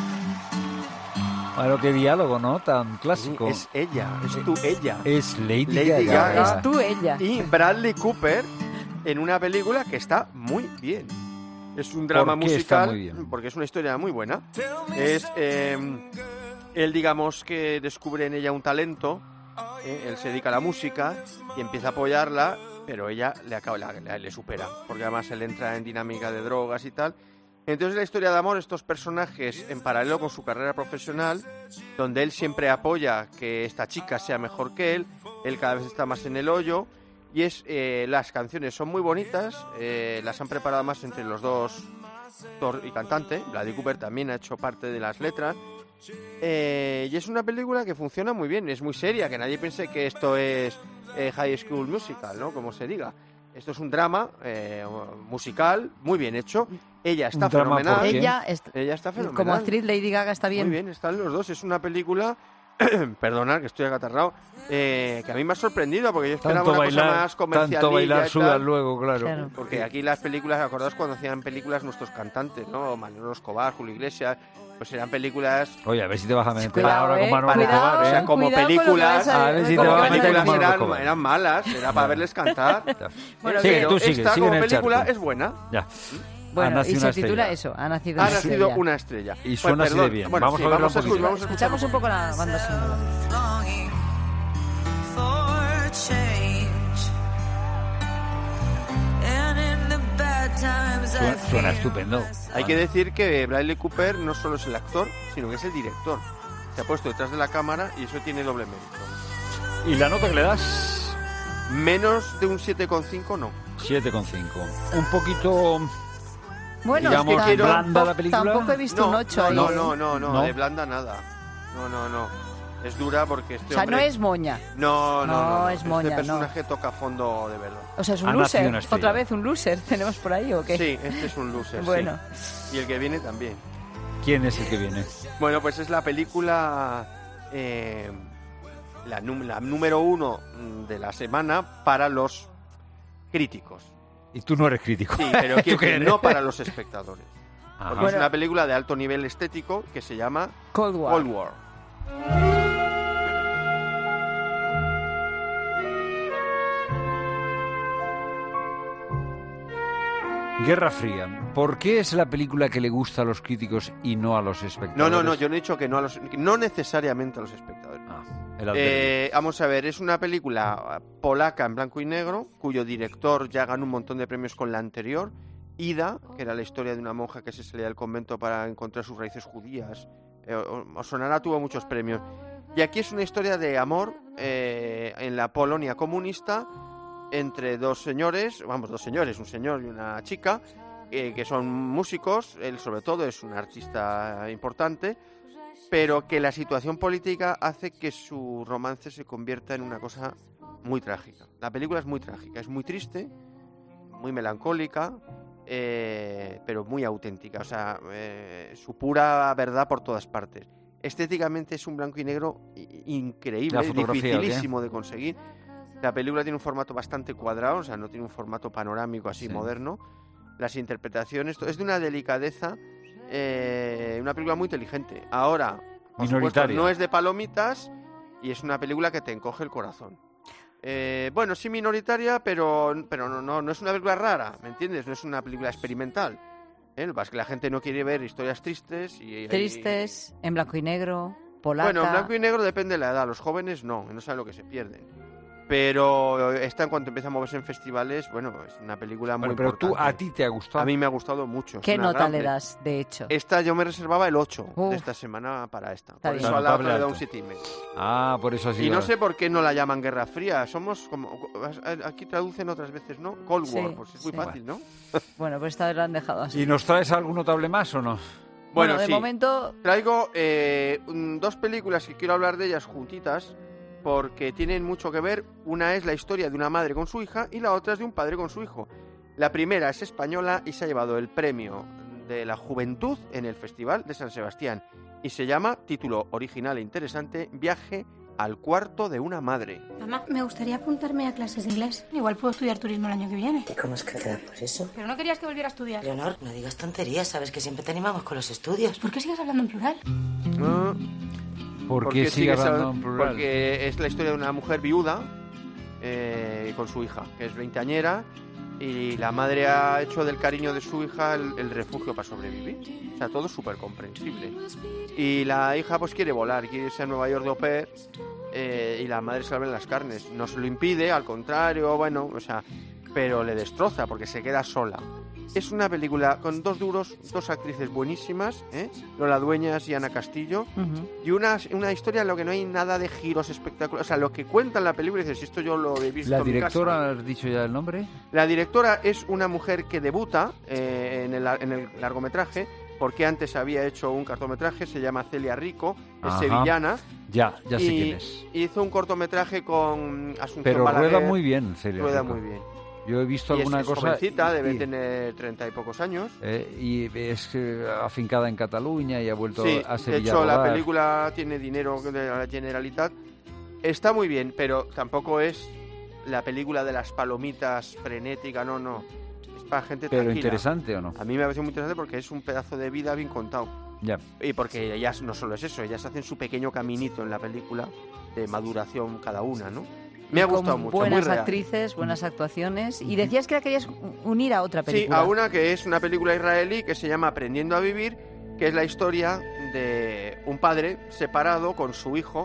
Speaker 1: Bueno, qué diálogo, ¿no? Tan clásico.
Speaker 6: Es ella, es tú ella.
Speaker 1: Es Lady
Speaker 6: Gaga.
Speaker 1: Gaga.
Speaker 4: Es tú ella.
Speaker 6: Y Bradley Cooper en una película que está muy bien. Es un drama
Speaker 1: ¿Por qué
Speaker 6: musical,
Speaker 1: está muy bien?
Speaker 6: porque es una historia muy buena. Es él, digamos, que descubre en ella un talento, él se dedica a la música y empieza a apoyarla, pero ella le supera, porque además él entra en dinámica de drogas y tal. Entonces la historia de amor, estos personajes en paralelo con su carrera profesional, donde él siempre apoya que esta chica sea mejor que él cada vez está más en el hoyo, y las canciones son muy bonitas, las han preparado más entre los dos, actor y cantante. Bradley Cooper también ha hecho parte de las letras, y es una película que funciona muy bien, es muy seria, que nadie piense que esto es High School Musical, ¿no? Como se diga. Esto es un drama musical muy bien hecho. Ella está fenomenal.
Speaker 4: Ella
Speaker 6: está fenomenal.
Speaker 4: Como actriz, Lady Gaga está bien.
Speaker 6: Muy bien, están los dos. Es una película, perdonad que estoy acatarrado, que a mí me ha sorprendido porque yo esperaba
Speaker 1: Tanto
Speaker 6: una
Speaker 1: bailar,
Speaker 6: cosa más comercialilla.
Speaker 1: Tanto bailar
Speaker 6: y
Speaker 1: sudas
Speaker 6: tal,
Speaker 1: luego, claro.
Speaker 6: Porque aquí las películas, acordaos cuando hacían películas nuestros cantantes, ¿no? Manolo Escobar, Julio Iglesias, pues eran películas...
Speaker 1: Oye, a ver si te vas a meter
Speaker 6: Cuidado,
Speaker 1: ahora con Manolo
Speaker 6: cuidado,
Speaker 1: Escobar,
Speaker 6: o sea, como películas,
Speaker 1: a ver si te vas a meter con Manolo Escobar.
Speaker 6: eran malas, era para verles cantar.
Speaker 1: Bueno,
Speaker 6: pero
Speaker 1: tú sigue,
Speaker 6: esta
Speaker 1: sigue
Speaker 6: como
Speaker 1: en el
Speaker 6: película
Speaker 1: charco.
Speaker 6: es buena.
Speaker 1: Ya.
Speaker 4: Bueno, y se
Speaker 1: estrella.
Speaker 4: titula eso, Ha nacido
Speaker 6: una estrella.
Speaker 1: Y suena así de bien.
Speaker 6: Bueno,
Speaker 1: vamos
Speaker 6: sí,
Speaker 1: a verlo
Speaker 6: vamos
Speaker 1: un poquito.
Speaker 6: vamos a escuchar
Speaker 4: Escuchamos un poco la banda sonora.
Speaker 1: Suena estupendo.
Speaker 6: Hay que decir que Bradley Cooper no solo es el actor, sino que es el director. Se ha puesto detrás de la cámara y eso tiene doble mérito.
Speaker 1: ¿Y la nota que le das?
Speaker 6: Menos de un 7,5 no.
Speaker 1: 7,5. Un poquito...
Speaker 4: Bueno,
Speaker 1: digamos,
Speaker 6: es que
Speaker 1: blanda la película.
Speaker 4: Tampoco he visto un 8 ahí.
Speaker 6: No, de blanda nada. No. Es dura porque este
Speaker 4: O sea,
Speaker 6: hombre...
Speaker 4: no es moña.
Speaker 6: No,
Speaker 4: es moña,
Speaker 6: Este personaje toca a fondo de verdad.
Speaker 4: O sea, es un loser. ¿Otra vez un loser tenemos por ahí o qué?
Speaker 6: Sí, este es un loser,
Speaker 4: Bueno.
Speaker 6: sí. Y el que viene también.
Speaker 1: ¿Quién es el que viene?
Speaker 6: Bueno, pues es la película... la número 1 de la semana para los críticos.
Speaker 1: Y tú no eres crítico.
Speaker 6: Sí, pero
Speaker 1: ¿Tú
Speaker 6: quiero
Speaker 1: qué
Speaker 6: decir,
Speaker 1: eres?
Speaker 6: no para los espectadores.
Speaker 1: Ajá.
Speaker 6: Porque es una película de alto nivel estético que se llama
Speaker 4: Cold
Speaker 6: War.
Speaker 1: Guerra Fría. ¿Por qué es la película que le gusta a los críticos y no a los espectadores?
Speaker 6: No, yo no he dicho que no necesariamente a los espectadores. Vamos a ver, es una película polaca en blanco y negro, cuyo director ya ganó un montón de premios con la anterior, Ida, que era la historia de una monja que se salía del convento para encontrar sus raíces judías. Os sonará, tuvo muchos premios. Y aquí es una historia de amor en la Polonia comunista entre dos señores, un señor y una chica, que son músicos. Él sobre todo es un artista importante, pero que la situación política hace que su romance se convierta en una cosa muy trágica. La película es muy trágica, es muy triste, muy melancólica, pero muy auténtica, o sea, su pura verdad por todas partes. Estéticamente es un blanco y negro increíble, dificilísimo de conseguir. La película tiene un formato bastante cuadrado, o sea, no tiene un formato panorámico así moderno. Las interpretaciones, es de una delicadeza, una película muy inteligente. Ahora, por supuesto, no es de palomitas y es una película que te encoge el corazón. Bueno, sí minoritaria, pero no es una película rara, ¿me entiendes? No es una película experimental. Lo que pasa es que la gente no quiere ver historias tristes.
Speaker 4: Tristes, en blanco y negro, polaca...
Speaker 6: Bueno, en blanco y negro depende de la edad. Los jóvenes no saben lo que se pierden. Pero esta, en cuanto empieza a moverse en festivales, bueno, es una película muy importante.
Speaker 1: Pero a ti te ha gustado.
Speaker 6: A mí me ha gustado mucho.
Speaker 4: ¿Qué nota le das, de hecho?
Speaker 6: Esta yo me reservaba el 8 de esta semana para esta. Por eso a la otra le da un 7,5.
Speaker 1: Ah, por eso así.
Speaker 6: Y no sé por qué no la llaman Guerra Fría. Somos como... Aquí traducen otras veces, ¿no? Cold War, pues es muy fácil, ¿no?
Speaker 4: Bueno, pues esta vez lo han dejado así.
Speaker 1: ¿Y nos traes algún notable más o no?
Speaker 6: Bueno,
Speaker 4: de
Speaker 6: sí.
Speaker 4: momento...
Speaker 6: Traigo 2 películas que quiero hablar de ellas juntitas, porque tienen mucho que ver. Una es la historia de una madre con su hija y la otra es de un padre con su hijo. La primera es española y se ha llevado el premio de la juventud en el Festival de San Sebastián y se llama, título original e interesante, Viaje al cuarto de una madre.
Speaker 7: Mamá, me gustaría apuntarme a clases de inglés. Igual puedo estudiar turismo el año que viene.
Speaker 5: ¿Y cómo es que te da por eso?
Speaker 7: Pero no querías que volviera a estudiar.
Speaker 5: Leonor, no digas tonterías, sabes que siempre te animamos con los estudios.
Speaker 7: ¿Por qué sigues hablando en plural?
Speaker 1: ¿Por qué sigue hablando en plural?
Speaker 6: Porque es la historia de una mujer viuda con su hija, que es veinteañera, y la madre ha hecho del cariño de su hija el refugio para sobrevivir. O sea, todo súper comprensible. Y la hija pues quiere volar, quiere irse a Nueva York de au pair, y la madre se la ve en las carnes. No se lo impide, al contrario, bueno, o sea, pero le destroza porque se queda sola. Es una película con dos actrices buenísimas, Lola Dueñas y Ana Castillo, y una historia en la que no hay nada de giros espectaculares. O sea, lo que cuenta en la película, dices, esto yo lo he visto
Speaker 1: ¿La
Speaker 6: en mi
Speaker 1: directora,
Speaker 6: casa.
Speaker 1: has dicho ya el nombre?
Speaker 6: La directora es una mujer que debuta en el largometraje, porque antes había hecho un cortometraje, se llama Celia Rico, es sevillana.
Speaker 1: Ya sé quién es.
Speaker 6: Hizo un cortometraje con Asunción
Speaker 1: Pero
Speaker 6: Balaguer.
Speaker 1: rueda muy bien, Celia
Speaker 6: Rueda
Speaker 1: Rico.
Speaker 6: muy bien.
Speaker 1: Yo he visto
Speaker 6: Y
Speaker 1: alguna
Speaker 6: es
Speaker 1: cosa.
Speaker 6: jovencita, debe tener 30 y pocos años.
Speaker 1: Y es afincada en Cataluña y ha vuelto
Speaker 6: Sí,
Speaker 1: a
Speaker 6: de
Speaker 1: Sevilla.
Speaker 6: hecho
Speaker 1: a
Speaker 6: la
Speaker 1: rodar.
Speaker 6: película tiene dinero de la Generalitat. Está muy bien, pero tampoco es la película de las palomitas frenética, no. Es para gente
Speaker 1: Pero
Speaker 6: tranquila.
Speaker 1: interesante, ¿o no?
Speaker 6: A mí me parece muy interesante porque es un pedazo de vida bien contado.
Speaker 1: Ya.
Speaker 6: Y porque ellas no solo es eso, ellas hacen su pequeño caminito en la película de maduración cada una, ¿no? Me ha gustado
Speaker 4: Con
Speaker 6: mucho, muy
Speaker 4: buenas
Speaker 6: real.
Speaker 4: actrices, buenas actuaciones. Y decías que la querías unir a otra película.
Speaker 6: Sí, a una que es una película israelí que se llama Aprendiendo a Vivir, que es la historia de un padre separado con su hijo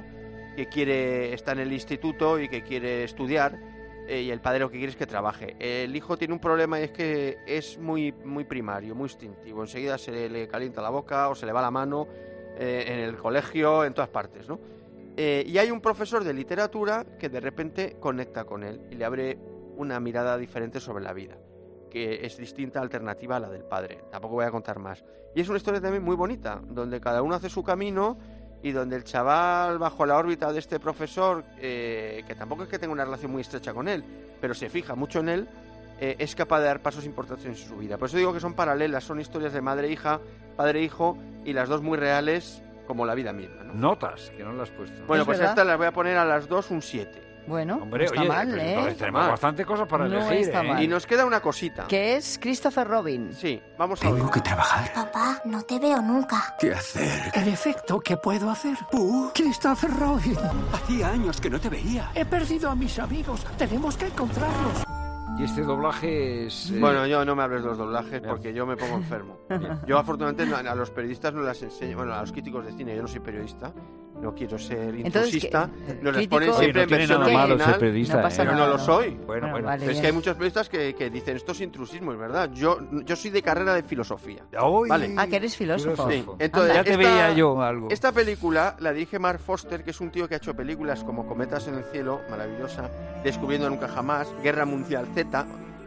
Speaker 6: que está en el instituto y que quiere estudiar, y el padre lo que quiere es que trabaje. El hijo tiene un problema y es que es muy, muy primario, muy instintivo. Enseguida se le calienta la boca o se le va la mano en el colegio, en todas partes, ¿no? Y hay un profesor de literatura que de repente conecta con él y le abre una mirada diferente sobre la vida, que es distinta, alternativa a la del padre. Tampoco voy a contar más. Y es una historia también muy bonita, donde cada uno hace su camino y donde el chaval, bajo la órbita de este profesor, que tampoco es que tenga una relación muy estrecha con él, pero se fija mucho en él, es capaz de dar pasos importantes en su vida. Por eso digo que son paralelas, son historias de madre-hija, padre-hijo, y las dos muy reales, como la vida misma, ¿no?
Speaker 1: Notas, que no las has puesto.
Speaker 6: Bueno,
Speaker 4: Es
Speaker 6: pues
Speaker 4: verdad.
Speaker 6: estas las voy a poner a las dos un 7.
Speaker 4: Bueno,
Speaker 1: Hombre,
Speaker 4: no está
Speaker 1: oye,
Speaker 4: mal,
Speaker 1: pues
Speaker 4: ¿eh?
Speaker 1: entonces tenemos bastante cosas para
Speaker 4: No
Speaker 1: elegir,
Speaker 4: está mal.
Speaker 6: Y nos queda una cosita.
Speaker 4: Que es Christopher Robin.
Speaker 6: Sí, vamos a ver.
Speaker 22: que trabajar.
Speaker 7: Papá, no te veo nunca.
Speaker 22: ¿Qué hacer?
Speaker 8: En efecto, ¿qué puedo hacer? Christopher Robin.
Speaker 22: Hacía años que no te veía.
Speaker 8: He perdido a mis amigos. Tenemos que encontrarlos.
Speaker 1: Y este doblaje es...
Speaker 6: Bueno, yo no me hables de los doblajes porque yo me pongo enfermo. Yo afortunadamente a los periodistas no las enseño, bueno, a los críticos de cine, yo no soy periodista, no quiero ser intrusista, nos las ponen siempre en versión original, pero no lo soy.
Speaker 1: Bueno.
Speaker 6: Vale, es que hay muchos periodistas que dicen esto es intrusismo, es verdad. Yo soy de carrera de filosofía. ¿Vale?
Speaker 4: Ah, que eres filósofo.
Speaker 6: Sí. Entonces,
Speaker 1: ya te veía yo algo.
Speaker 6: Esta película la dirige Mark Foster, que es un tío que ha hecho películas como Cometas en el cielo, maravillosa, Descubriendo nunca jamás, Guerra Mundial Z,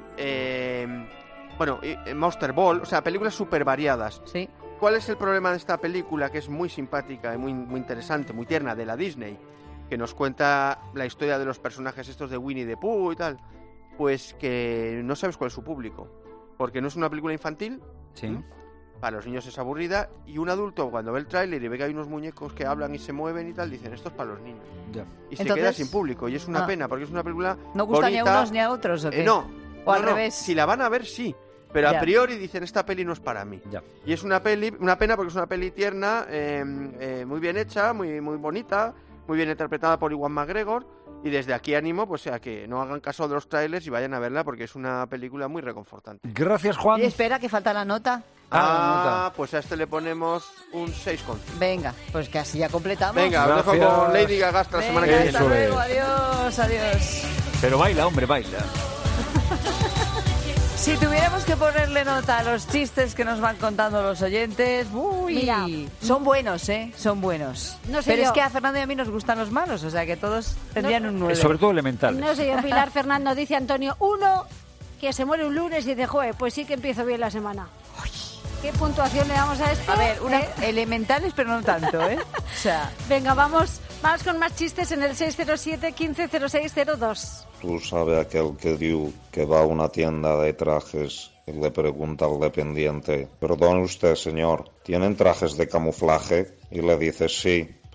Speaker 6: Monster Ball, o sea, películas súper variadas.
Speaker 4: Sí.
Speaker 6: ¿Cuál es el problema de esta película, que es muy simpática y muy, muy interesante, muy tierna, de la Disney, que nos cuenta la historia de los personajes estos de Winnie the Pooh y tal? Pues que no sabes cuál es su público, porque no es una película infantil.
Speaker 1: Sí.
Speaker 6: Para los niños es aburrida, y un adulto cuando ve el tráiler y ve que hay unos muñecos que hablan y se mueven y tal, dicen esto es para los niños.
Speaker 1: Ya.
Speaker 6: Y se
Speaker 4: Entonces,
Speaker 6: queda sin público, y es una pena, porque es una película
Speaker 4: ¿no gusta
Speaker 6: bonita.
Speaker 4: ni a unos ni a otros o qué?
Speaker 6: No.
Speaker 4: O al
Speaker 6: no.
Speaker 4: revés.
Speaker 6: Si la van a ver, sí. Pero
Speaker 4: Ya.
Speaker 6: a priori dicen esta peli no es para mí.
Speaker 1: Ya.
Speaker 6: Y es una pena porque es una peli tierna, muy bien hecha, muy, muy bonita, muy bien interpretada por Ewan McGregor. Y desde aquí animo pues a que no hagan caso de los trailers y vayan a verla, porque es una película muy reconfortante.
Speaker 1: Gracias, Juan.
Speaker 4: Y espera, que falta la nota.
Speaker 6: Pues a este le ponemos un 6,5.
Speaker 4: Venga, pues que así ya completamos.
Speaker 6: Venga, os dejo con Lady Gaga hasta la semana que viene.
Speaker 4: Hasta luego, adiós.
Speaker 1: Pero baila, hombre, baila.
Speaker 4: Si tuviéramos que ponerle nota a los chistes que nos van contando los oyentes,
Speaker 17: Mira,
Speaker 4: son buenos, ¿eh? Son buenos.
Speaker 17: No sé
Speaker 4: Pero
Speaker 17: yo.
Speaker 4: es que a Fernando y a mí nos gustan los malos, o sea que todos tendrían un 9.
Speaker 1: Sobre todo elementales.
Speaker 17: No sé yo, Pilar, Fernando, dice Antonio, uno que se muere un lunes y dice, joder, pues sí que empiezo bien la semana. ¿Qué puntuación le damos a esto?
Speaker 4: A ver, elementales, pero no tanto, ¿eh? O sea,
Speaker 17: Venga, vamos con más chistes en el 607 150602.
Speaker 23: Tú sabes aquel que diu que va a una tienda de trajes y le pregunta al dependiente, perdone usted, señor, ¿tienen trajes de camuflaje? Y le dice, sí,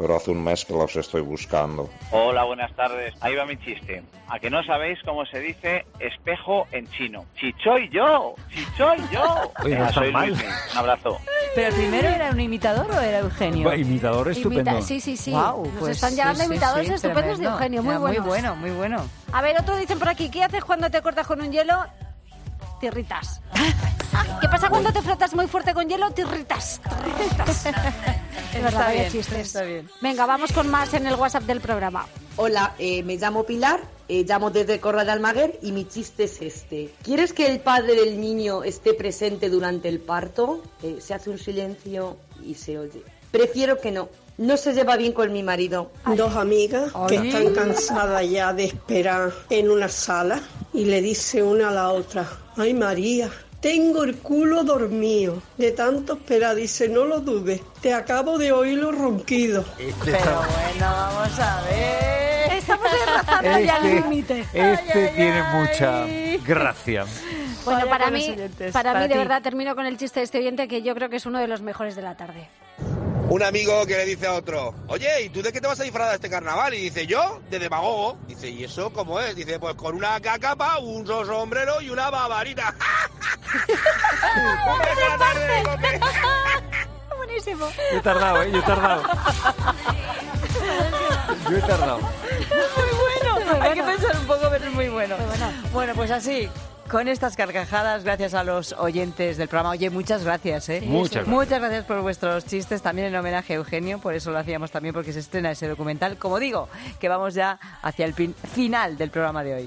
Speaker 23: pero hace un mes que los estoy buscando.
Speaker 9: Hola, buenas tardes. Ahí va mi chiste. ¿A que no sabéis cómo se dice espejo en chino? ¡Chichoy yo! ¡Chichoy yo!
Speaker 1: Oye, no está
Speaker 9: soy
Speaker 1: mal.
Speaker 9: Luismi. Un abrazo.
Speaker 4: ¿Pero el primero era un imitador o era Eugenio?
Speaker 1: Imitador estupendo.
Speaker 17: Sí, sí, sí.
Speaker 4: Guau,
Speaker 17: Nos
Speaker 4: pues
Speaker 17: están llegando
Speaker 4: sí, sí,
Speaker 17: imitadores
Speaker 4: sí,
Speaker 17: estupendos de
Speaker 4: tremendo.
Speaker 17: Eugenio. Muy
Speaker 4: Era
Speaker 17: buenos.
Speaker 4: Muy bueno, muy bueno.
Speaker 17: A ver, otro dicen por aquí, ¿qué haces cuando te cortas con un hielo? Tirritas. ¿Qué pasa cuando te frotas muy fuerte con hielo? Tirritas. Tirritas. Es verdad, vaya chistes.
Speaker 4: Está bien.
Speaker 17: Venga, vamos con más en el WhatsApp del programa.
Speaker 10: Hola, me llamo Pilar, llamo desde Corral de Almaguer y mi chiste es este. ¿Quieres que el padre del niño esté presente durante el parto? Se hace un silencio y se oye. Prefiero que no. No se lleva bien con mi marido.
Speaker 11: Dos amigas que están cansadas ya de esperar en una sala y le dice una a la otra: ay María, tengo el culo dormido de tanto esperar. Dice: no lo dudes, te acabo de oír los ronquidos.
Speaker 4: Pero bueno, vamos a ver.
Speaker 17: Estamos rozando ya el límite.
Speaker 1: Tiene mucha gracia.
Speaker 17: Bueno,
Speaker 4: Vaya
Speaker 17: para
Speaker 4: con
Speaker 17: mí,
Speaker 4: los oyentes,
Speaker 17: para mí
Speaker 4: para
Speaker 17: de
Speaker 4: ti.
Speaker 17: verdad termino con el chiste de este oyente que yo creo que es uno de los mejores de la tarde.
Speaker 21: Un amigo que le dice a otro: oye, ¿y tú de qué te vas a disfrazar este carnaval? Y dice: yo, de demagogo. Dice: ¿y eso cómo es? Dice: pues con una capa, un sombrero y una babarita.
Speaker 17: Buenísimo.
Speaker 1: Yo he tardado, Yo he tardado.
Speaker 4: Muy bueno. Hay que pensar un poco, pero es muy bueno. Bueno, pues así, con estas carcajadas, gracias a los oyentes del programa. Oye, muchas gracias, ¿eh?
Speaker 1: Muchas gracias.
Speaker 4: Muchas gracias por vuestros chistes, también en homenaje a Eugenio, por eso lo hacíamos también, porque se estrena ese documental. Como digo, que vamos ya hacia el final del programa de hoy.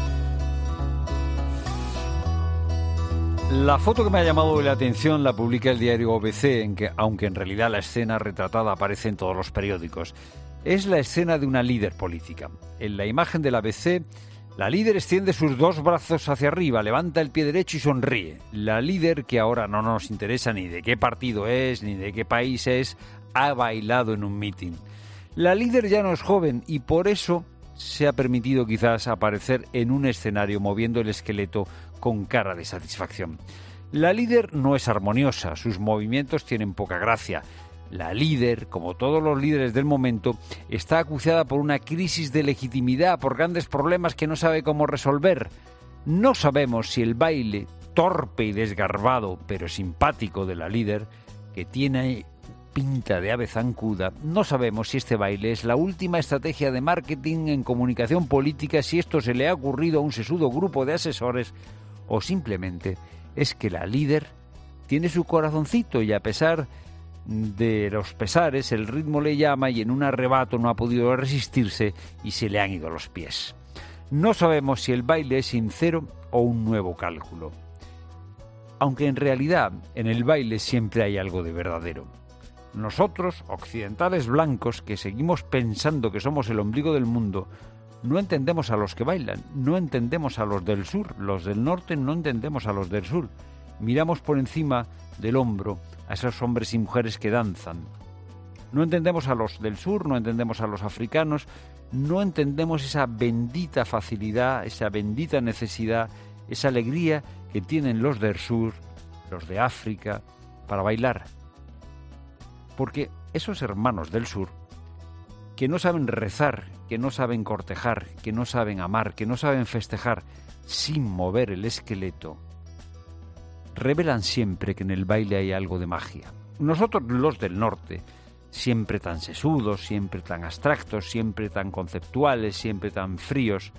Speaker 1: La foto que me ha llamado la atención la publica el diario ABC, en que, aunque en realidad la escena retratada aparece en todos los periódicos. Es la escena de una líder política. En la imagen del ABC, la líder extiende sus dos brazos hacia arriba, levanta el pie derecho y sonríe. La líder, que ahora no nos interesa ni de qué partido es, ni de qué país es, ha bailado en un mitin. La líder ya no es joven y por eso se ha permitido quizás aparecer en un escenario moviendo el esqueleto con cara de satisfacción. La líder no es armoniosa, sus movimientos tienen poca gracia. La líder, como todos los líderes del momento, está acuciada por una crisis de legitimidad, por grandes problemas que no sabe cómo resolver. No sabemos si el baile torpe y desgarbado, pero simpático de la líder, que tiene pinta de ave zancuda, no sabemos si este baile es la última estrategia de marketing en comunicación política, si esto se le ha ocurrido a un sesudo grupo de asesores, o simplemente es que la líder tiene su corazoncito y a pesar de los pesares el ritmo le llama y en un arrebato no ha podido resistirse y se le han ido los pies. No sabemos si el baile es sincero o un nuevo cálculo. Aunque en realidad en el baile siempre hay algo de verdadero. Nosotros, occidentales blancos, que seguimos pensando que somos el ombligo del mundo, no entendemos a los que bailan, no entendemos a los del sur, los del norte no entendemos a los del sur. Miramos por encima del hombro a esos hombres y mujeres que danzan. No entendemos a los del sur, no entendemos a los africanos, no entendemos esa bendita facilidad, esa bendita necesidad, esa alegría que tienen los del sur, los de África, para bailar. Porque esos hermanos del sur, que no saben rezar, que no saben cortejar, que no saben amar, que no saben festejar sin mover el esqueleto, revelan siempre que en el baile hay algo de magia. Nosotros, los del norte, siempre tan sesudos, siempre tan abstractos, siempre tan conceptuales, siempre tan fríos,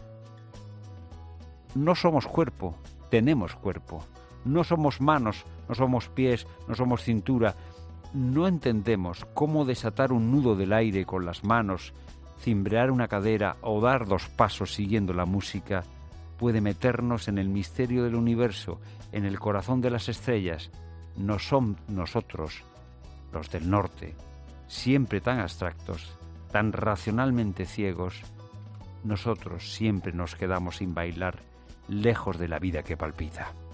Speaker 1: no somos cuerpo, tenemos cuerpo. No somos manos, no somos pies, no somos cintura. No entendemos cómo desatar un nudo del aire con las manos, cimbrear una cadera o dar dos pasos siguiendo la música puede meternos en el misterio del universo, en el corazón de las estrellas. No son nosotros, los del norte, siempre tan abstractos, tan racionalmente ciegos. Nosotros siempre nos quedamos sin bailar, lejos de la vida que palpita.